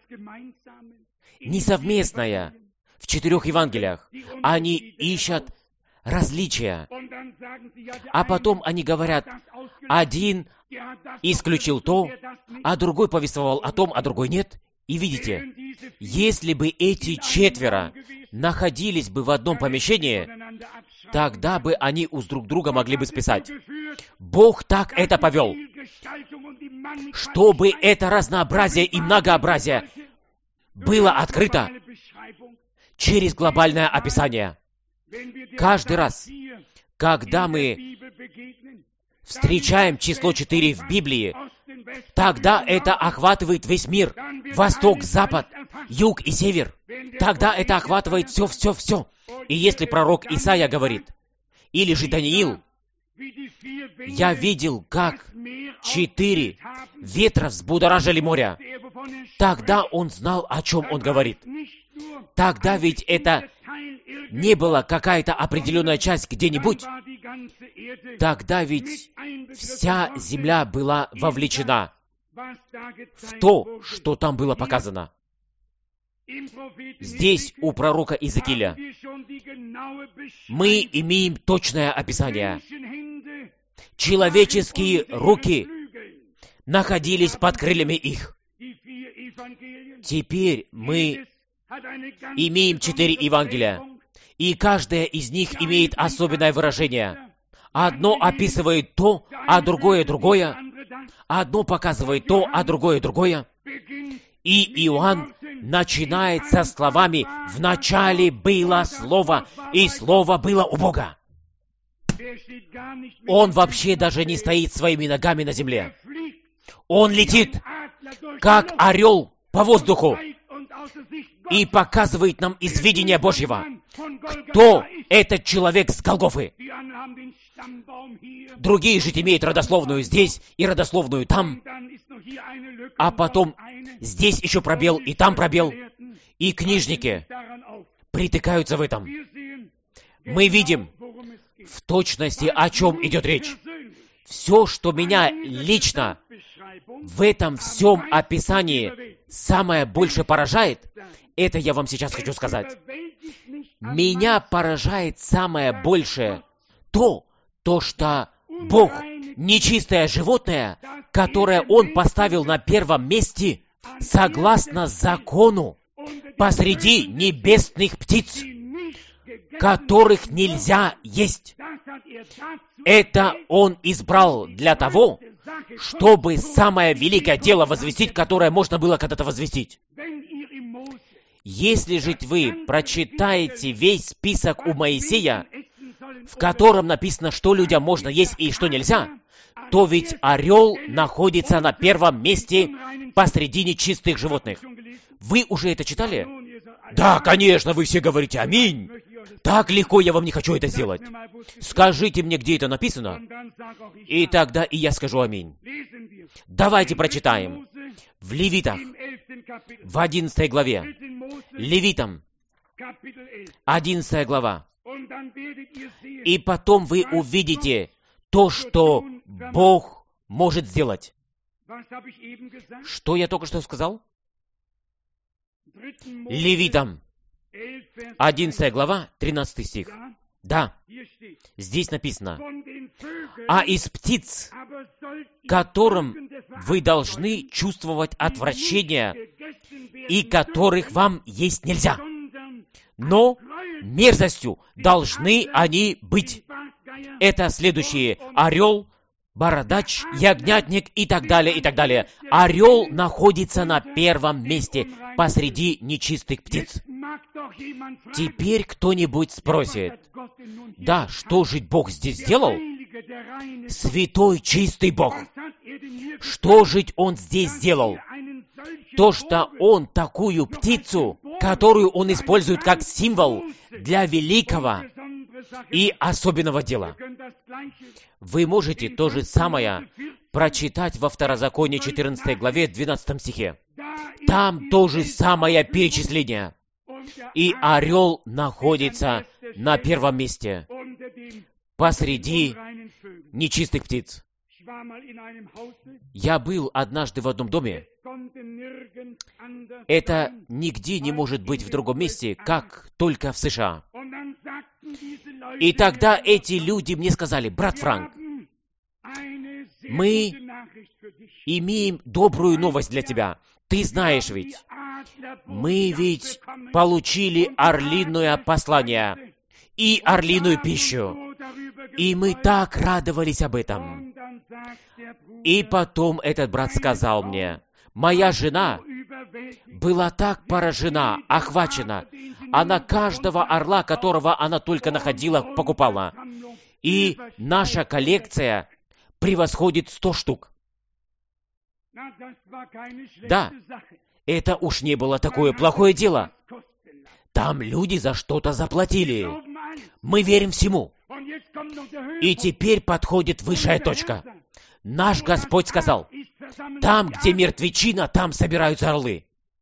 Не совместное в четырех Евангелиях. Они ищут различия. А потом они говорят, один исключил то, а другой повествовал о том, а другой нет. И видите, если бы эти четверо находились бы в одном помещении, тогда бы они у друг друга могли бы списать. Бог так это повел, чтобы это разнообразие и многообразие было открыто через глобальное описание. Каждый раз, когда мы встречаем число четыре в Библии, тогда это охватывает весь мир. Восток, запад, юг и север. Тогда это охватывает все-все-все. И если пророк Исаия говорит, или же Даниил, я видел, как четыре ветра взбудоражили море, тогда он знал, о чем он говорит. Тогда ведь это не была какая-то определенная часть где-нибудь. Тогда ведь вся земля была вовлечена в то, что там было показано. Здесь у пророка Иезекииля мы имеем точное описание. Человеческие руки находились под крыльями их. Теперь мы имеем четыре Евангелия, и каждое из них имеет особенное выражение. Одно описывает то, а другое другое. Одно показывает то, а другое другое. И Иоанн начинает со словами «В начале было Слово, и Слово было у Бога». Он вообще даже не стоит своими ногами на земле. Он летит, как орел по воздуху, и показывает нам из видения Божьего, кто этот человек с Голгофы. Другие же имеют родословную здесь и родословную там, а потом здесь еще пробел и там пробел, и книжники притыкаются в этом. Мы видим в точности, о чем идет речь. Все, что меня лично в этом всем описании самое больше поражает, это я вам сейчас хочу сказать. Меня поражает самое большее то, то, что Бог, нечистое животное, которое Он поставил на первом месте, согласно закону, посреди небесных птиц, которых нельзя есть. Это Он избрал для того, чтобы самое великое дело возвестить, которое можно было когда-то возвестить. Если же вы прочитаете весь список у Моисея, в котором написано, что людям можно есть и что нельзя, то ведь орел находится на первом месте посредине чистых животных. Вы уже это читали? Да, конечно, вы все говорите «Аминь». Так легко я вам не хочу это сделать. Скажите мне, где это написано, и тогда и я скажу «Аминь». Давайте прочитаем. В Левитах, в одиннадцатой главе. Левитам, одиннадцатая глава. И потом вы увидите то, что Бог может сделать. Что я только что сказал? Левитам, одиннадцатая глава, тринадцатый стих. Да, здесь написано: «А из птиц, которым вы должны чувствовать отвращение, и которых вам есть нельзя, но мерзостью должны они быть». Это следующие: орел, бородач, ягнятник и так далее, и так далее. Орел находится на первом месте посреди нечистых птиц. Теперь кто-нибудь спросит: да, что же Бог здесь сделал? Святой, чистый Бог. Что же Он здесь сделал? То, что Он такую птицу, которую Он использует как символ для великого и особенного дела. Вы можете то же самое прочитать во Второзаконии четырнадцатой главе, двенадцатом стихе. Там то же самое перечисление. И орел находится на первом месте посреди нечистых птиц. Я был однажды в одном доме. Это нигде не может быть в другом месте, как только в США. И тогда эти люди мне сказали: брат Франк, мы имеем добрую новость для тебя. Ты знаешь ведь, мы ведь получили орлиное послание и орлиную пищу. И мы так радовались об этом. И потом этот брат сказал мне: моя жена была так поражена, охвачена. Она каждого орла, которого она только находила, покупала. И наша коллекция превосходит сто штук. Да, это уж не было такое плохое дело. Там люди за что-то заплатили. Мы верим всему. И теперь подходит высшая точка. Наш Господь сказал: там, где мертвечина, там собираются орлы.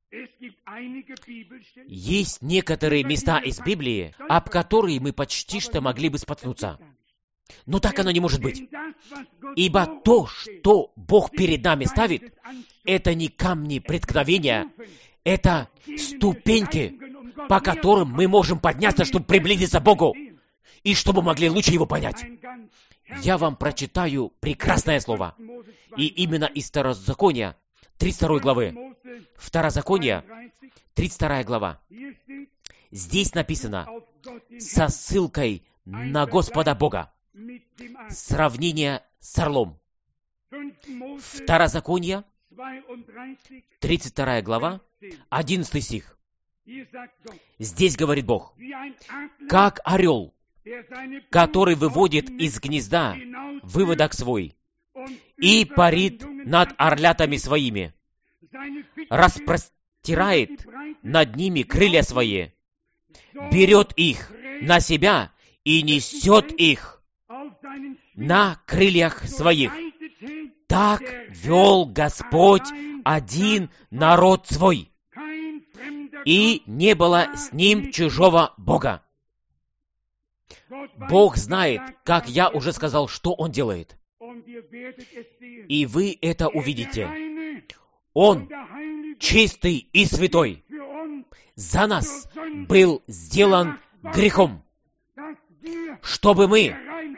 Есть некоторые места из Библии, об которые мы почти что могли бы споткнуться. Но так оно не может быть. Ибо то, что Бог перед нами ставит, это не камни преткновения, это ступеньки, по которым мы можем подняться, чтобы приблизиться к Богу, и чтобы могли лучше Его понять. Я вам прочитаю прекрасное слово. И именно из Второзакония, тридцать второй главы. Второзаконие, тридцать вторая глава. Здесь написано со ссылкой на Господа Бога. Сравнение с орлом. Второзаконие, тридцать вторая глава, одиннадцатый стих. Здесь говорит Бог: как орел, который выводит из гнезда выводок свой и парит над орлятами своими, распростирает над ними крылья свои, берет их на себя и несет их на крыльях своих. Так вел Господь один народ свой, и не было с ним чужого Бога. Бог знает, как я уже сказал, что Он делает. И вы это увидите. Он чистый и святой. За нас был сделан грехом, чтобы мы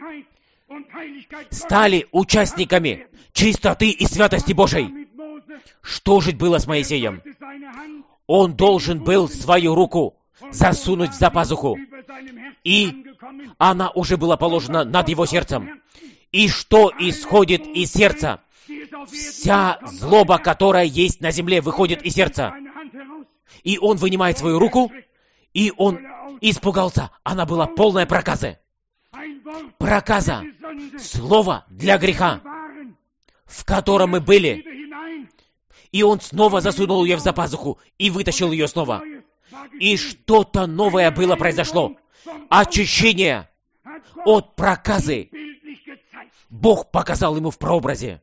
стали участниками чистоты и святости Божией. Что же было с Моисеем? Он должен был свою руку засунуть за пазуху, и она уже была положена над его сердцем. И что исходит из сердца? Вся злоба, которая есть на земле, выходит из сердца. И он вынимает свою руку, и он испугался. Она была полная проказа. Проказа, слово для греха, в котором мы были. И он снова засунул ее в запазуху и вытащил ее снова. И что-то новое было произошло. Очищение от проказы. Бог показал ему в прообразе.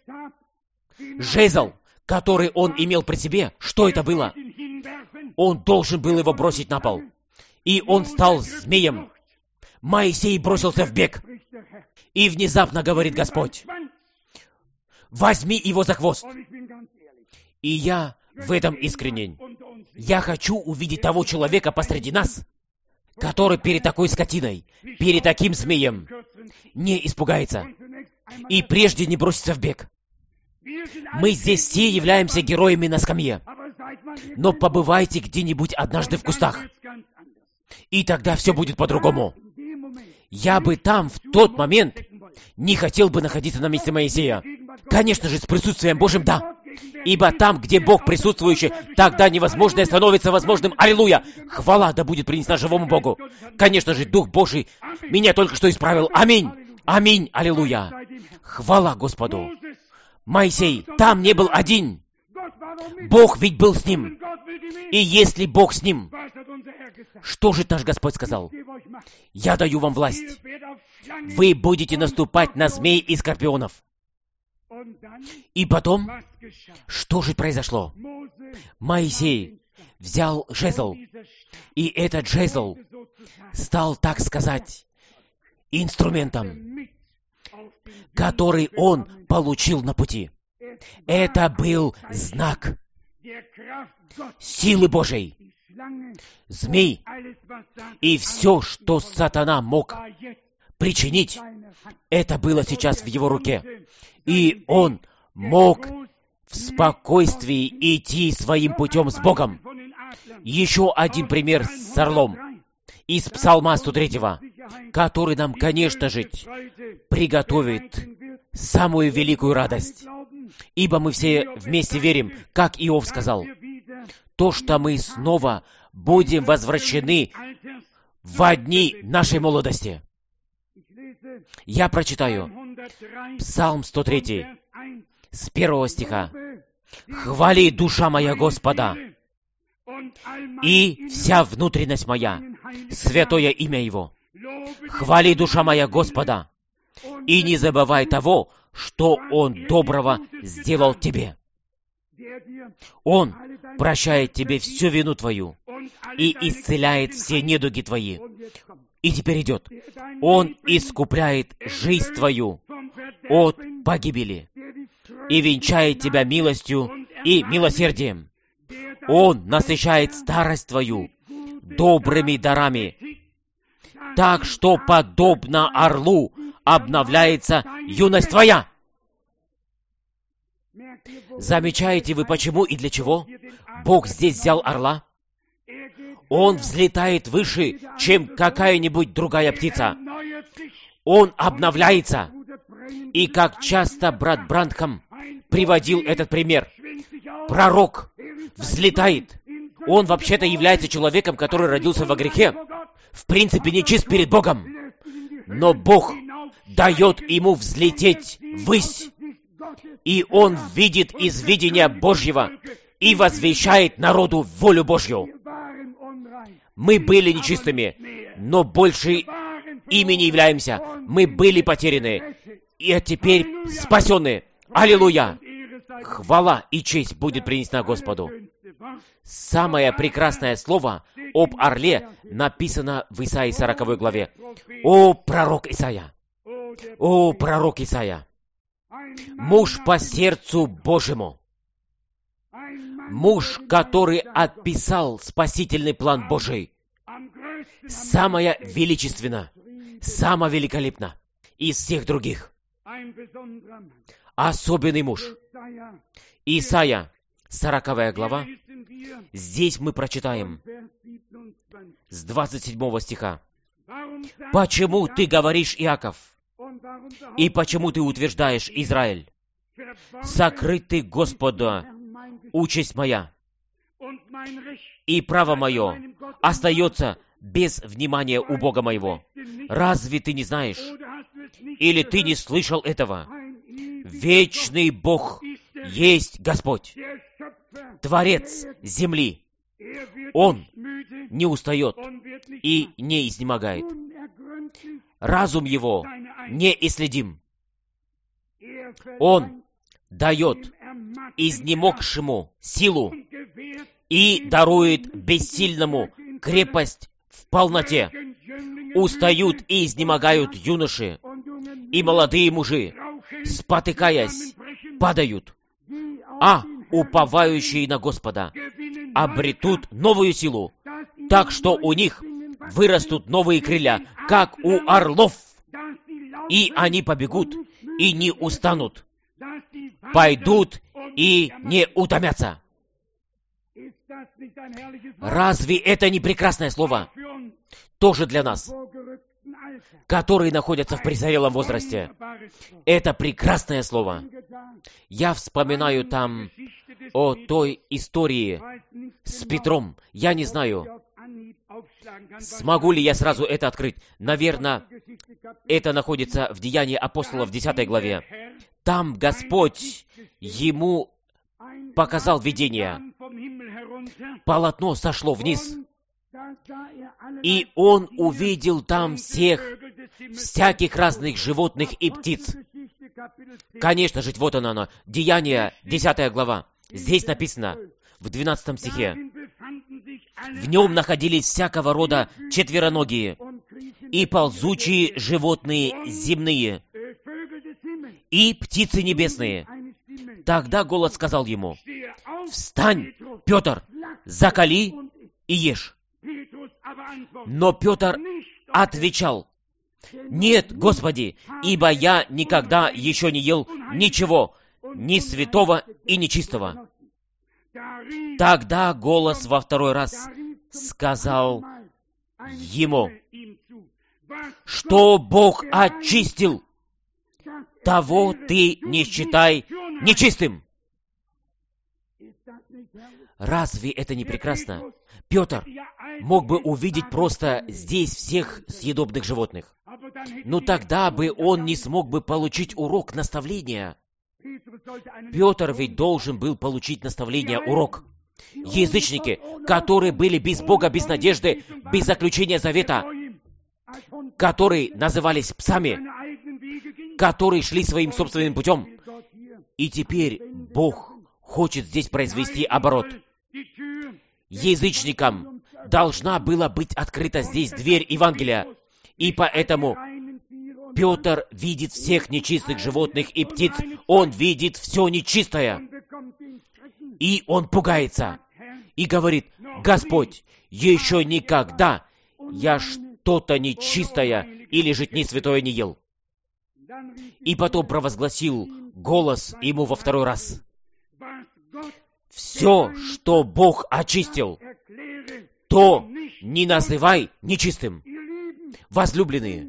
Жезл, который он имел при себе, что это было? Он должен был его бросить на пол. И он стал змеем. Моисей бросился в бег. И внезапно говорит Господь: возьми его за хвост. И я в этом искренен. Я хочу увидеть того человека посреди нас, который перед такой скотиной, перед таким змеем не испугается и прежде не бросится в бег. Мы здесь все являемся героями на скамье, но побывайте где-нибудь однажды в кустах, и тогда все будет по-другому. Я бы там в тот момент не хотел бы находиться на месте Моисея. Конечно же, с присутствием Божьим, да. Ибо там, где Бог присутствующий, тогда невозможное становится возможным. Аллилуйя! Хвала да будет принесена живому Богу. Конечно же, Дух Божий меня только что исправил. Аминь! Аминь! Аллилуйя! Хвала Господу! Моисей там не был один. Бог ведь был с ним. И если Бог с ним, что же наш Господь сказал? Я даю вам власть. Вы будете наступать на змей и скорпионов. И потом, что же произошло? Моисей взял жезл, и этот жезл стал, так сказать, инструментом, который он получил на пути. Это был знак силы Божией. Змей и все, что сатана мог причинить, это было сейчас в его руке. И он мог в спокойствии идти своим путем с Богом. Еще один пример с орлом из Псалма сто три, который нам, конечно же, приготовит самую великую радость. Ибо мы все вместе верим, как Иов сказал, то, что мы снова будем возвращены в дни нашей молодости. Я прочитаю Псалм сто три с первого стиха. «Хвали, душа моя, Господа, и вся внутренность моя, святое имя Его. Хвали, душа моя, Господа, и не забывай того, что Он доброго сделал тебе. Он прощает тебе всю вину твою и исцеляет все недуги твои». И теперь идет. Он искупляет жизнь твою от погибели и венчает тебя милостью и милосердием. Он насыщает старость твою добрыми дарами, так что, подобно орлу, обновляется юность твоя. Замечаете вы, почему и для чего Бог здесь взял орла? Он взлетает выше, чем какая-нибудь другая птица. Он обновляется. И как часто брат Брандхам приводил этот пример. Пророк взлетает. Он вообще-то является человеком, который родился во грехе. В принципе, нечист перед Богом. Но Бог дает ему взлететь ввысь. И он видит из видения Божьего и возвещает народу волю Божью. Мы были нечистыми, но больше ими не являемся. Мы были потеряны, и теперь спасены. Аллилуйя! Хвала и честь будет принесена Господу. Самое прекрасное слово об орле написано в Исаии сороковой главе. О, пророк Исаия! О, пророк Исаия! Муж по сердцу Божьему! Муж, который описал спасительный план Божий. Самое величественно, самое великолепно из всех других. Особенный муж. Исайя, сороковая глава. Здесь мы прочитаем с двадцать седьмого стиха. «Почему ты говоришь, Иаков, и почему ты утверждаешь, Израиль? Сокрыты Господа участь моя, и право мое остается без внимания у Бога моего. Разве ты не знаешь? Или ты не слышал этого? Вечный Бог есть Господь, Творец земли. Он не устает и не изнемогает. Разум его неисследим. Он дает изнемогшему силу и дарует бессильному крепость в полноте. Устают и изнемогают юноши, и молодые мужи, спотыкаясь, падают. А уповающие на Господа обретут новую силу, так что у них вырастут новые крылья, как у орлов, и они побегут и не устанут, пойдут и не утомятся. Разве это не прекрасное слово? Тоже для нас, которые находятся в престарелом возрасте. Это прекрасное слово. Я вспоминаю там о той истории с Петром. Я не знаю, смогу ли я сразу это открыть. Наверное, это находится в Деянии апостолов в десятой главе. Там Господь ему показал видение. Полотно сошло вниз, и он увидел там всех, всяких разных животных и птиц. Конечно же, вот оно, оно. Деяния, десятая глава. Здесь написано, в двенадцатом стихе. В нем находились всякого рода четвероногие и ползучие животные земные, и птицы небесные. Тогда голос сказал ему: «Встань, Петр, закали и ешь». Но Петр отвечал: «Нет, Господи, ибо я никогда еще не ел ничего ни святого и нечистого». Тогда голос во второй раз сказал ему: «Что Бог очистил, того ты не считай нечистым». Разве это не прекрасно? Петр мог бы увидеть просто здесь всех съедобных животных. Но тогда бы он не смог бы получить урок наставления. Петр ведь должен был получить наставление, урок. Язычники, которые были без Бога, без надежды, без заключения завета, которые назывались псами, которые шли своим собственным путем. И теперь Бог хочет здесь произвести оборот. Язычникам должна была быть открыта здесь дверь Евангелия. И поэтому Петр видит всех нечистых животных и птиц. Он видит все нечистое. И он пугается. И говорит: «Господь, еще никогда я что-то нечистое или же не святое не ел». И потом провозгласил голос ему во второй раз: «Все, что Бог очистил, то не называй нечистым». Возлюбленные,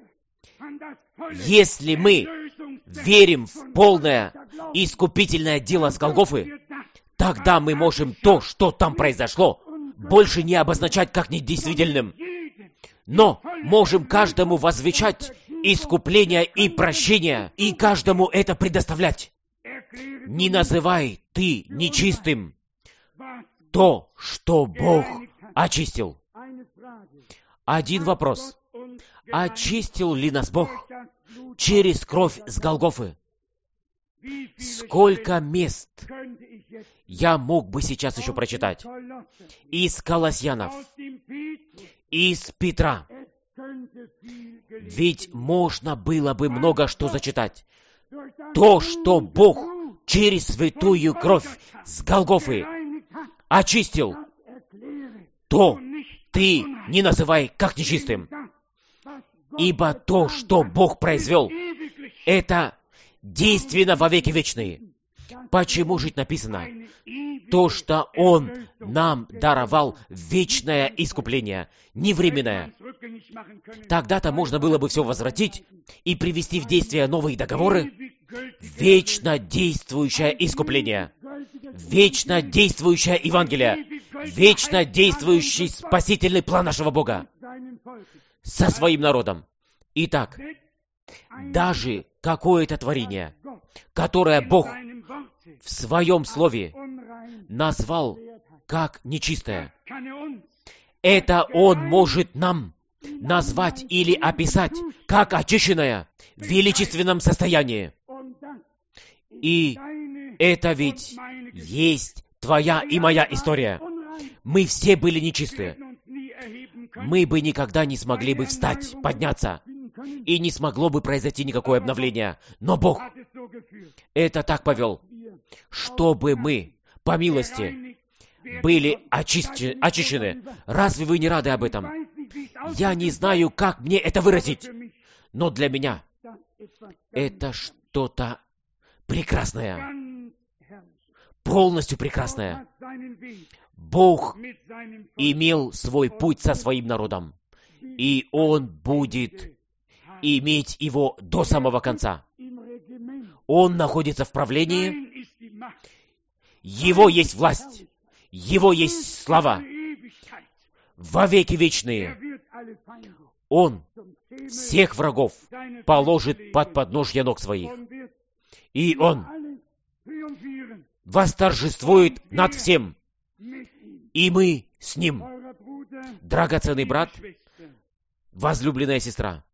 если мы верим в полное искупительное дело с Голгофы, тогда мы можем то, что там произошло, больше не обозначать как недействительным, но можем каждому возвещать искупление и прощение, и каждому это предоставлять. Не называй ты нечистым то, что Бог очистил. Один вопрос. Очистил ли нас Бог через кровь с Голгофы? Сколько мест я мог бы сейчас еще прочитать? Из Колоссянов, из Петра. Ведь можно было бы много что зачитать. То, что Бог через святую кровь с Голгофы очистил, то ты не называй как нечистым. Ибо то, что Бог произвел, это действенно во веки вечные. Почему же написано? То, что Он нам даровал вечное искупление, не временное. Тогда-то можно было бы все возвратить и привести в действие новые договоры. Вечно действующее искупление, вечно действующее Евангелие, вечно действующий спасительный план нашего Бога со своим народом. Итак, даже какое-то творение, которое Бог в Своем Слове назвал как нечистое, это Он может нам назвать или описать как очищенное в величественном состоянии. И это ведь есть твоя и моя история. Мы все были нечистые. Мы бы никогда не смогли бы встать, подняться, и не смогло бы произойти никакое обновление. Но Бог это так повел, чтобы мы, по милости, были очисти- очищены. Разве вы не рады об этом? Я не знаю, как мне это выразить, но для меня это что-то прекрасное, полностью прекрасное. Бог имел свой путь со своим народом, и Он будет иметь его до самого конца. Он находится в правлении, Его есть власть, Его есть слава, во веки вечные. Он всех врагов положит под подножья ног своих, и Он восторжествует над всем, и мы с Ним. Драгоценный брат, возлюбленная сестра,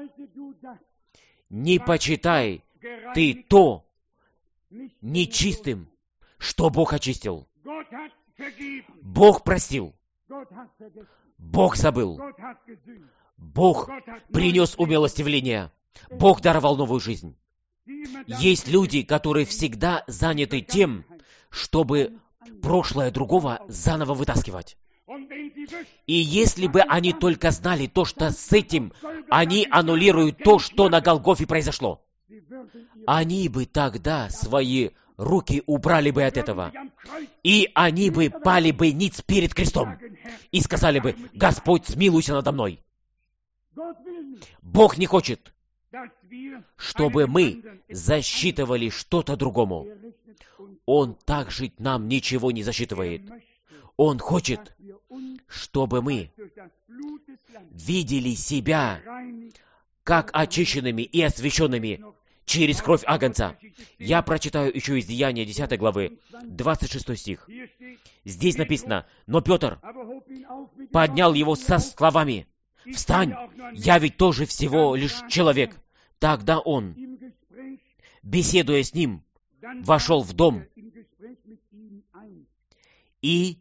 не почитай ты то нечистым, что Бог очистил. Бог простил, Бог забыл, Бог принес умилостивление, Бог даровал новую жизнь. Есть люди, которые всегда заняты тем, чтобы прошлое другого заново вытаскивать. И если бы они только знали то, что с этим они аннулируют то, что на Голгофе произошло, они бы тогда свои руки убрали бы от этого. И они бы пали бы ниц перед крестом и сказали бы: «Господь, смилуйся надо мной». Бог не хочет, чтобы мы засчитывали что-то другому. Он также нам ничего не засчитывает. Он хочет, чтобы мы видели себя как очищенными и освященными через кровь Агнца. Я прочитаю еще из Деяния десятой главы, двадцать шестой стих. Здесь написано: «Но Петр поднял его со словами: „Встань, я ведь тоже всего лишь человек“. Тогда он, беседуя с ним, вошел в дом и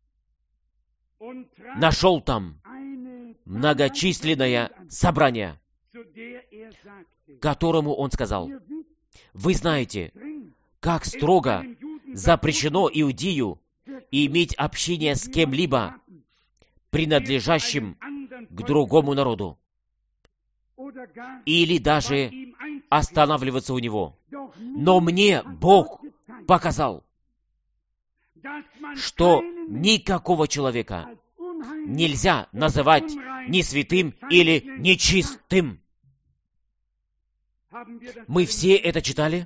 нашел там многочисленное собрание, которому он сказал: „Вы знаете, как строго запрещено иудею иметь общение с кем-либо, принадлежащим к другому народу, или даже останавливаться у него. Но мне Бог показал, что никакого человека нельзя называть ни святым или нечистым». Мы все это читали?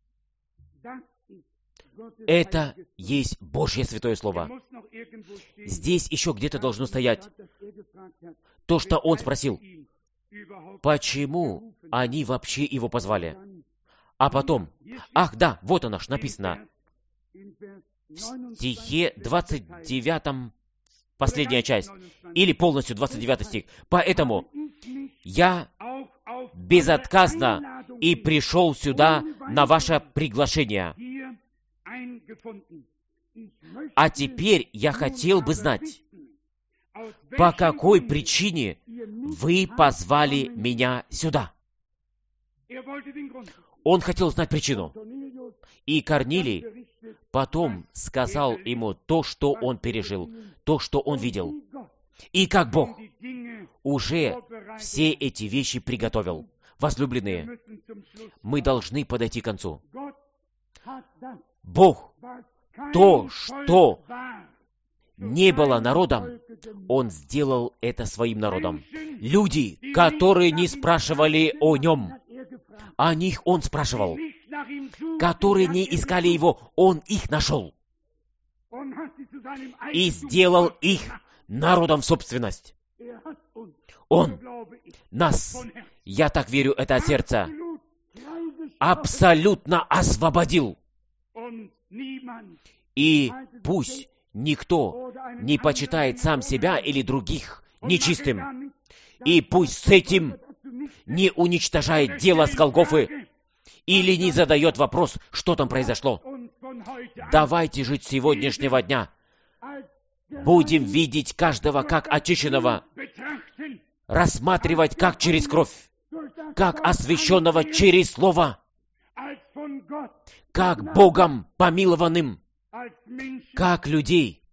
Это есть Божье Святое Слово. Здесь еще где-то должно стоять то, что он спросил: почему они вообще его позвали? А потом, ах да, вот оно ж написано, в стихе двадцать девятом, последняя часть, или полностью двадцать девятый стих. «Поэтому я безотказно и пришел сюда на ваше приглашение. А теперь я хотел бы знать, по какой причине вы позвали меня сюда». Он хотел знать причину. И Корнилий потом сказал ему то, что он пережил, то, что он видел. И как Бог уже все эти вещи приготовил. Возлюбленные, мы должны подойти к концу. Бог, то, что не было народом, Он сделал это своим народом. Люди, которые не спрашивали о Нем, о них Он спрашивал. Которые не искали Его, Он их нашел. И сделал их народом в собственность. Он нас, я так верю, это от сердца, абсолютно освободил. И пусть никто не почитает сам себя или других нечистым. И пусть с этим не уничтожает дело с Голгофы или не задает вопрос, что там произошло. Давайте жить с сегодняшнего дня. Будем видеть каждого как очищенного, рассматривать как через кровь, как освященного через Слово, как Богом помилованным, как людей,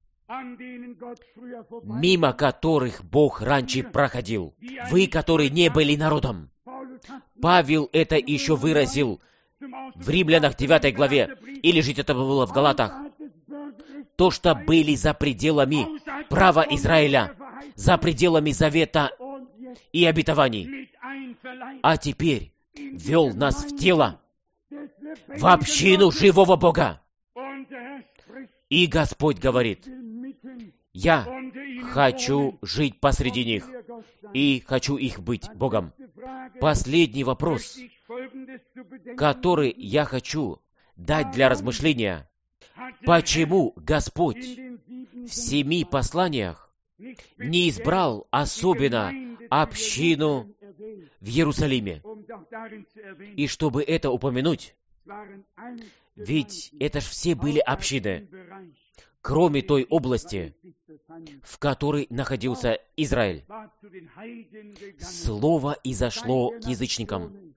мимо которых Бог раньше проходил. Вы, которые не были народом. Павел это еще выразил в Римлянах девятой главе, или же это было в Галатах. То, что были за пределами права Израиля, за пределами завета и обетований, а теперь вел нас в тело, в общину живого Бога. И Господь говорит: я хочу жить посреди них, и хочу их быть Богом. Последний вопрос, который я хочу дать для размышления. Почему Господь в семи посланиях не избрал особенно общину в Иерусалиме? И чтобы это упомянуть, ведь это ж все были общины, кроме той области, в которой находился Израиль. Слово изошло к язычникам.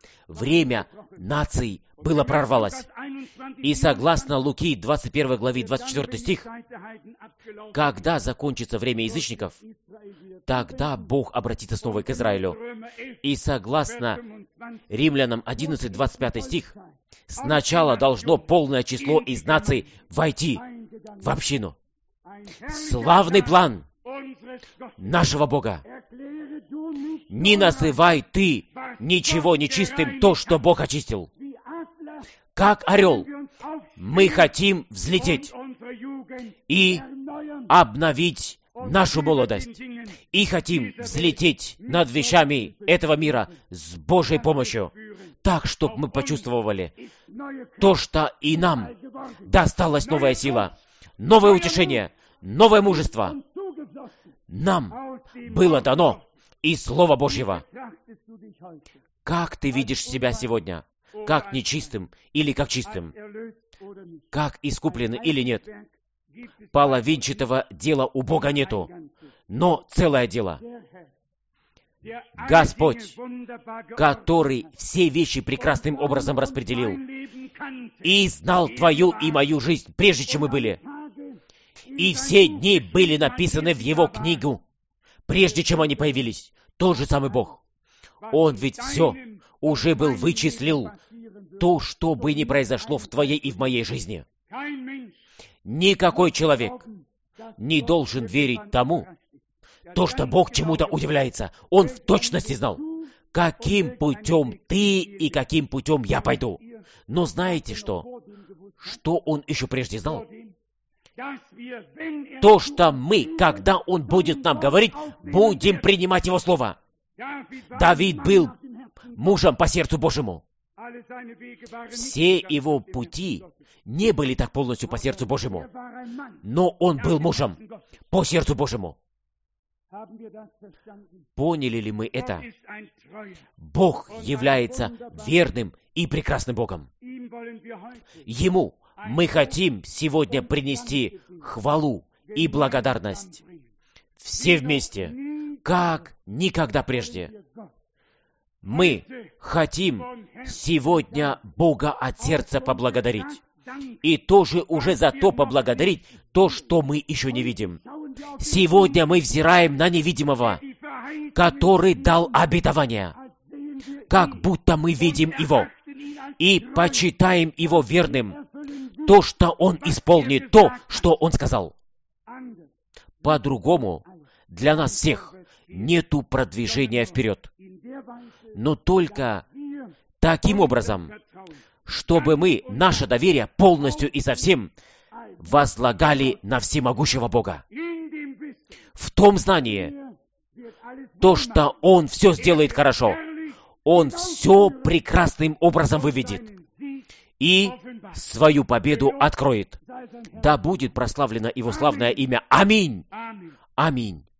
время наций было прорвалось. И согласно Луки двадцать первой главе двадцать четвёртый стих, когда закончится время язычников, тогда Бог обратится снова к Израилю. И согласно Римлянам одиннадцать двадцать пятый стих, сначала должно полное число из наций войти в общину. Славный план нашего Бога. Не называй ты ничего нечистым то, что Бог очистил. Как орел, мы хотим взлететь и обновить нашу молодость. И хотим взлететь над вещами этого мира с Божьей помощью, так, чтобы мы почувствовали то, что и нам досталась новая сила, новое утешение, новое мужество. Нам было дано из Слова Божьего. Как ты видишь себя сегодня? Как нечистым или как чистым? Как искупленный или нет? Половинчатого дела у Бога нету, но целое дело. Господь, который все вещи прекрасным образом распределил и знал твою и мою жизнь, прежде чем мы были. И все дни были написаны в Его книгу, прежде чем они появились. Тот же самый Бог. Он ведь все уже был вычислил, то, что бы ни произошло в твоей и в моей жизни. Никакой человек не должен верить тому, то, что Бог чему-то удивляется. Он в точности знал, каким путем ты и каким путем я пойду. Но знаете что? Что Он еще прежде знал? То, что мы, когда Он будет нам говорить, будем принимать Его Слово. Давид был мужем по сердцу Божьему. Все его пути не были так полностью по сердцу Божьему, но он был мужем по сердцу Божьему. Поняли ли мы это? Бог является верным и прекрасным Богом. Ему мы хотим сегодня принести хвалу и благодарность. Все вместе, как никогда прежде. Мы хотим сегодня Бога от сердца поблагодарить. И тоже уже за то поблагодарить то, что мы еще не видим. Сегодня мы взираем на невидимого, который дал обетование, как будто мы видим Его, и почитаем Его верным, то, что Он исполнит, то, что Он сказал. По-другому для нас всех нету продвижения вперед. Но только таким образом, чтобы мы наше доверие полностью и совсем возлагали на всемогущего Бога. В том знании, то, что Он все сделает хорошо, Он все прекрасным образом выведет и свою победу откроет. Да будет прославлено Его славное имя. Аминь. Аминь.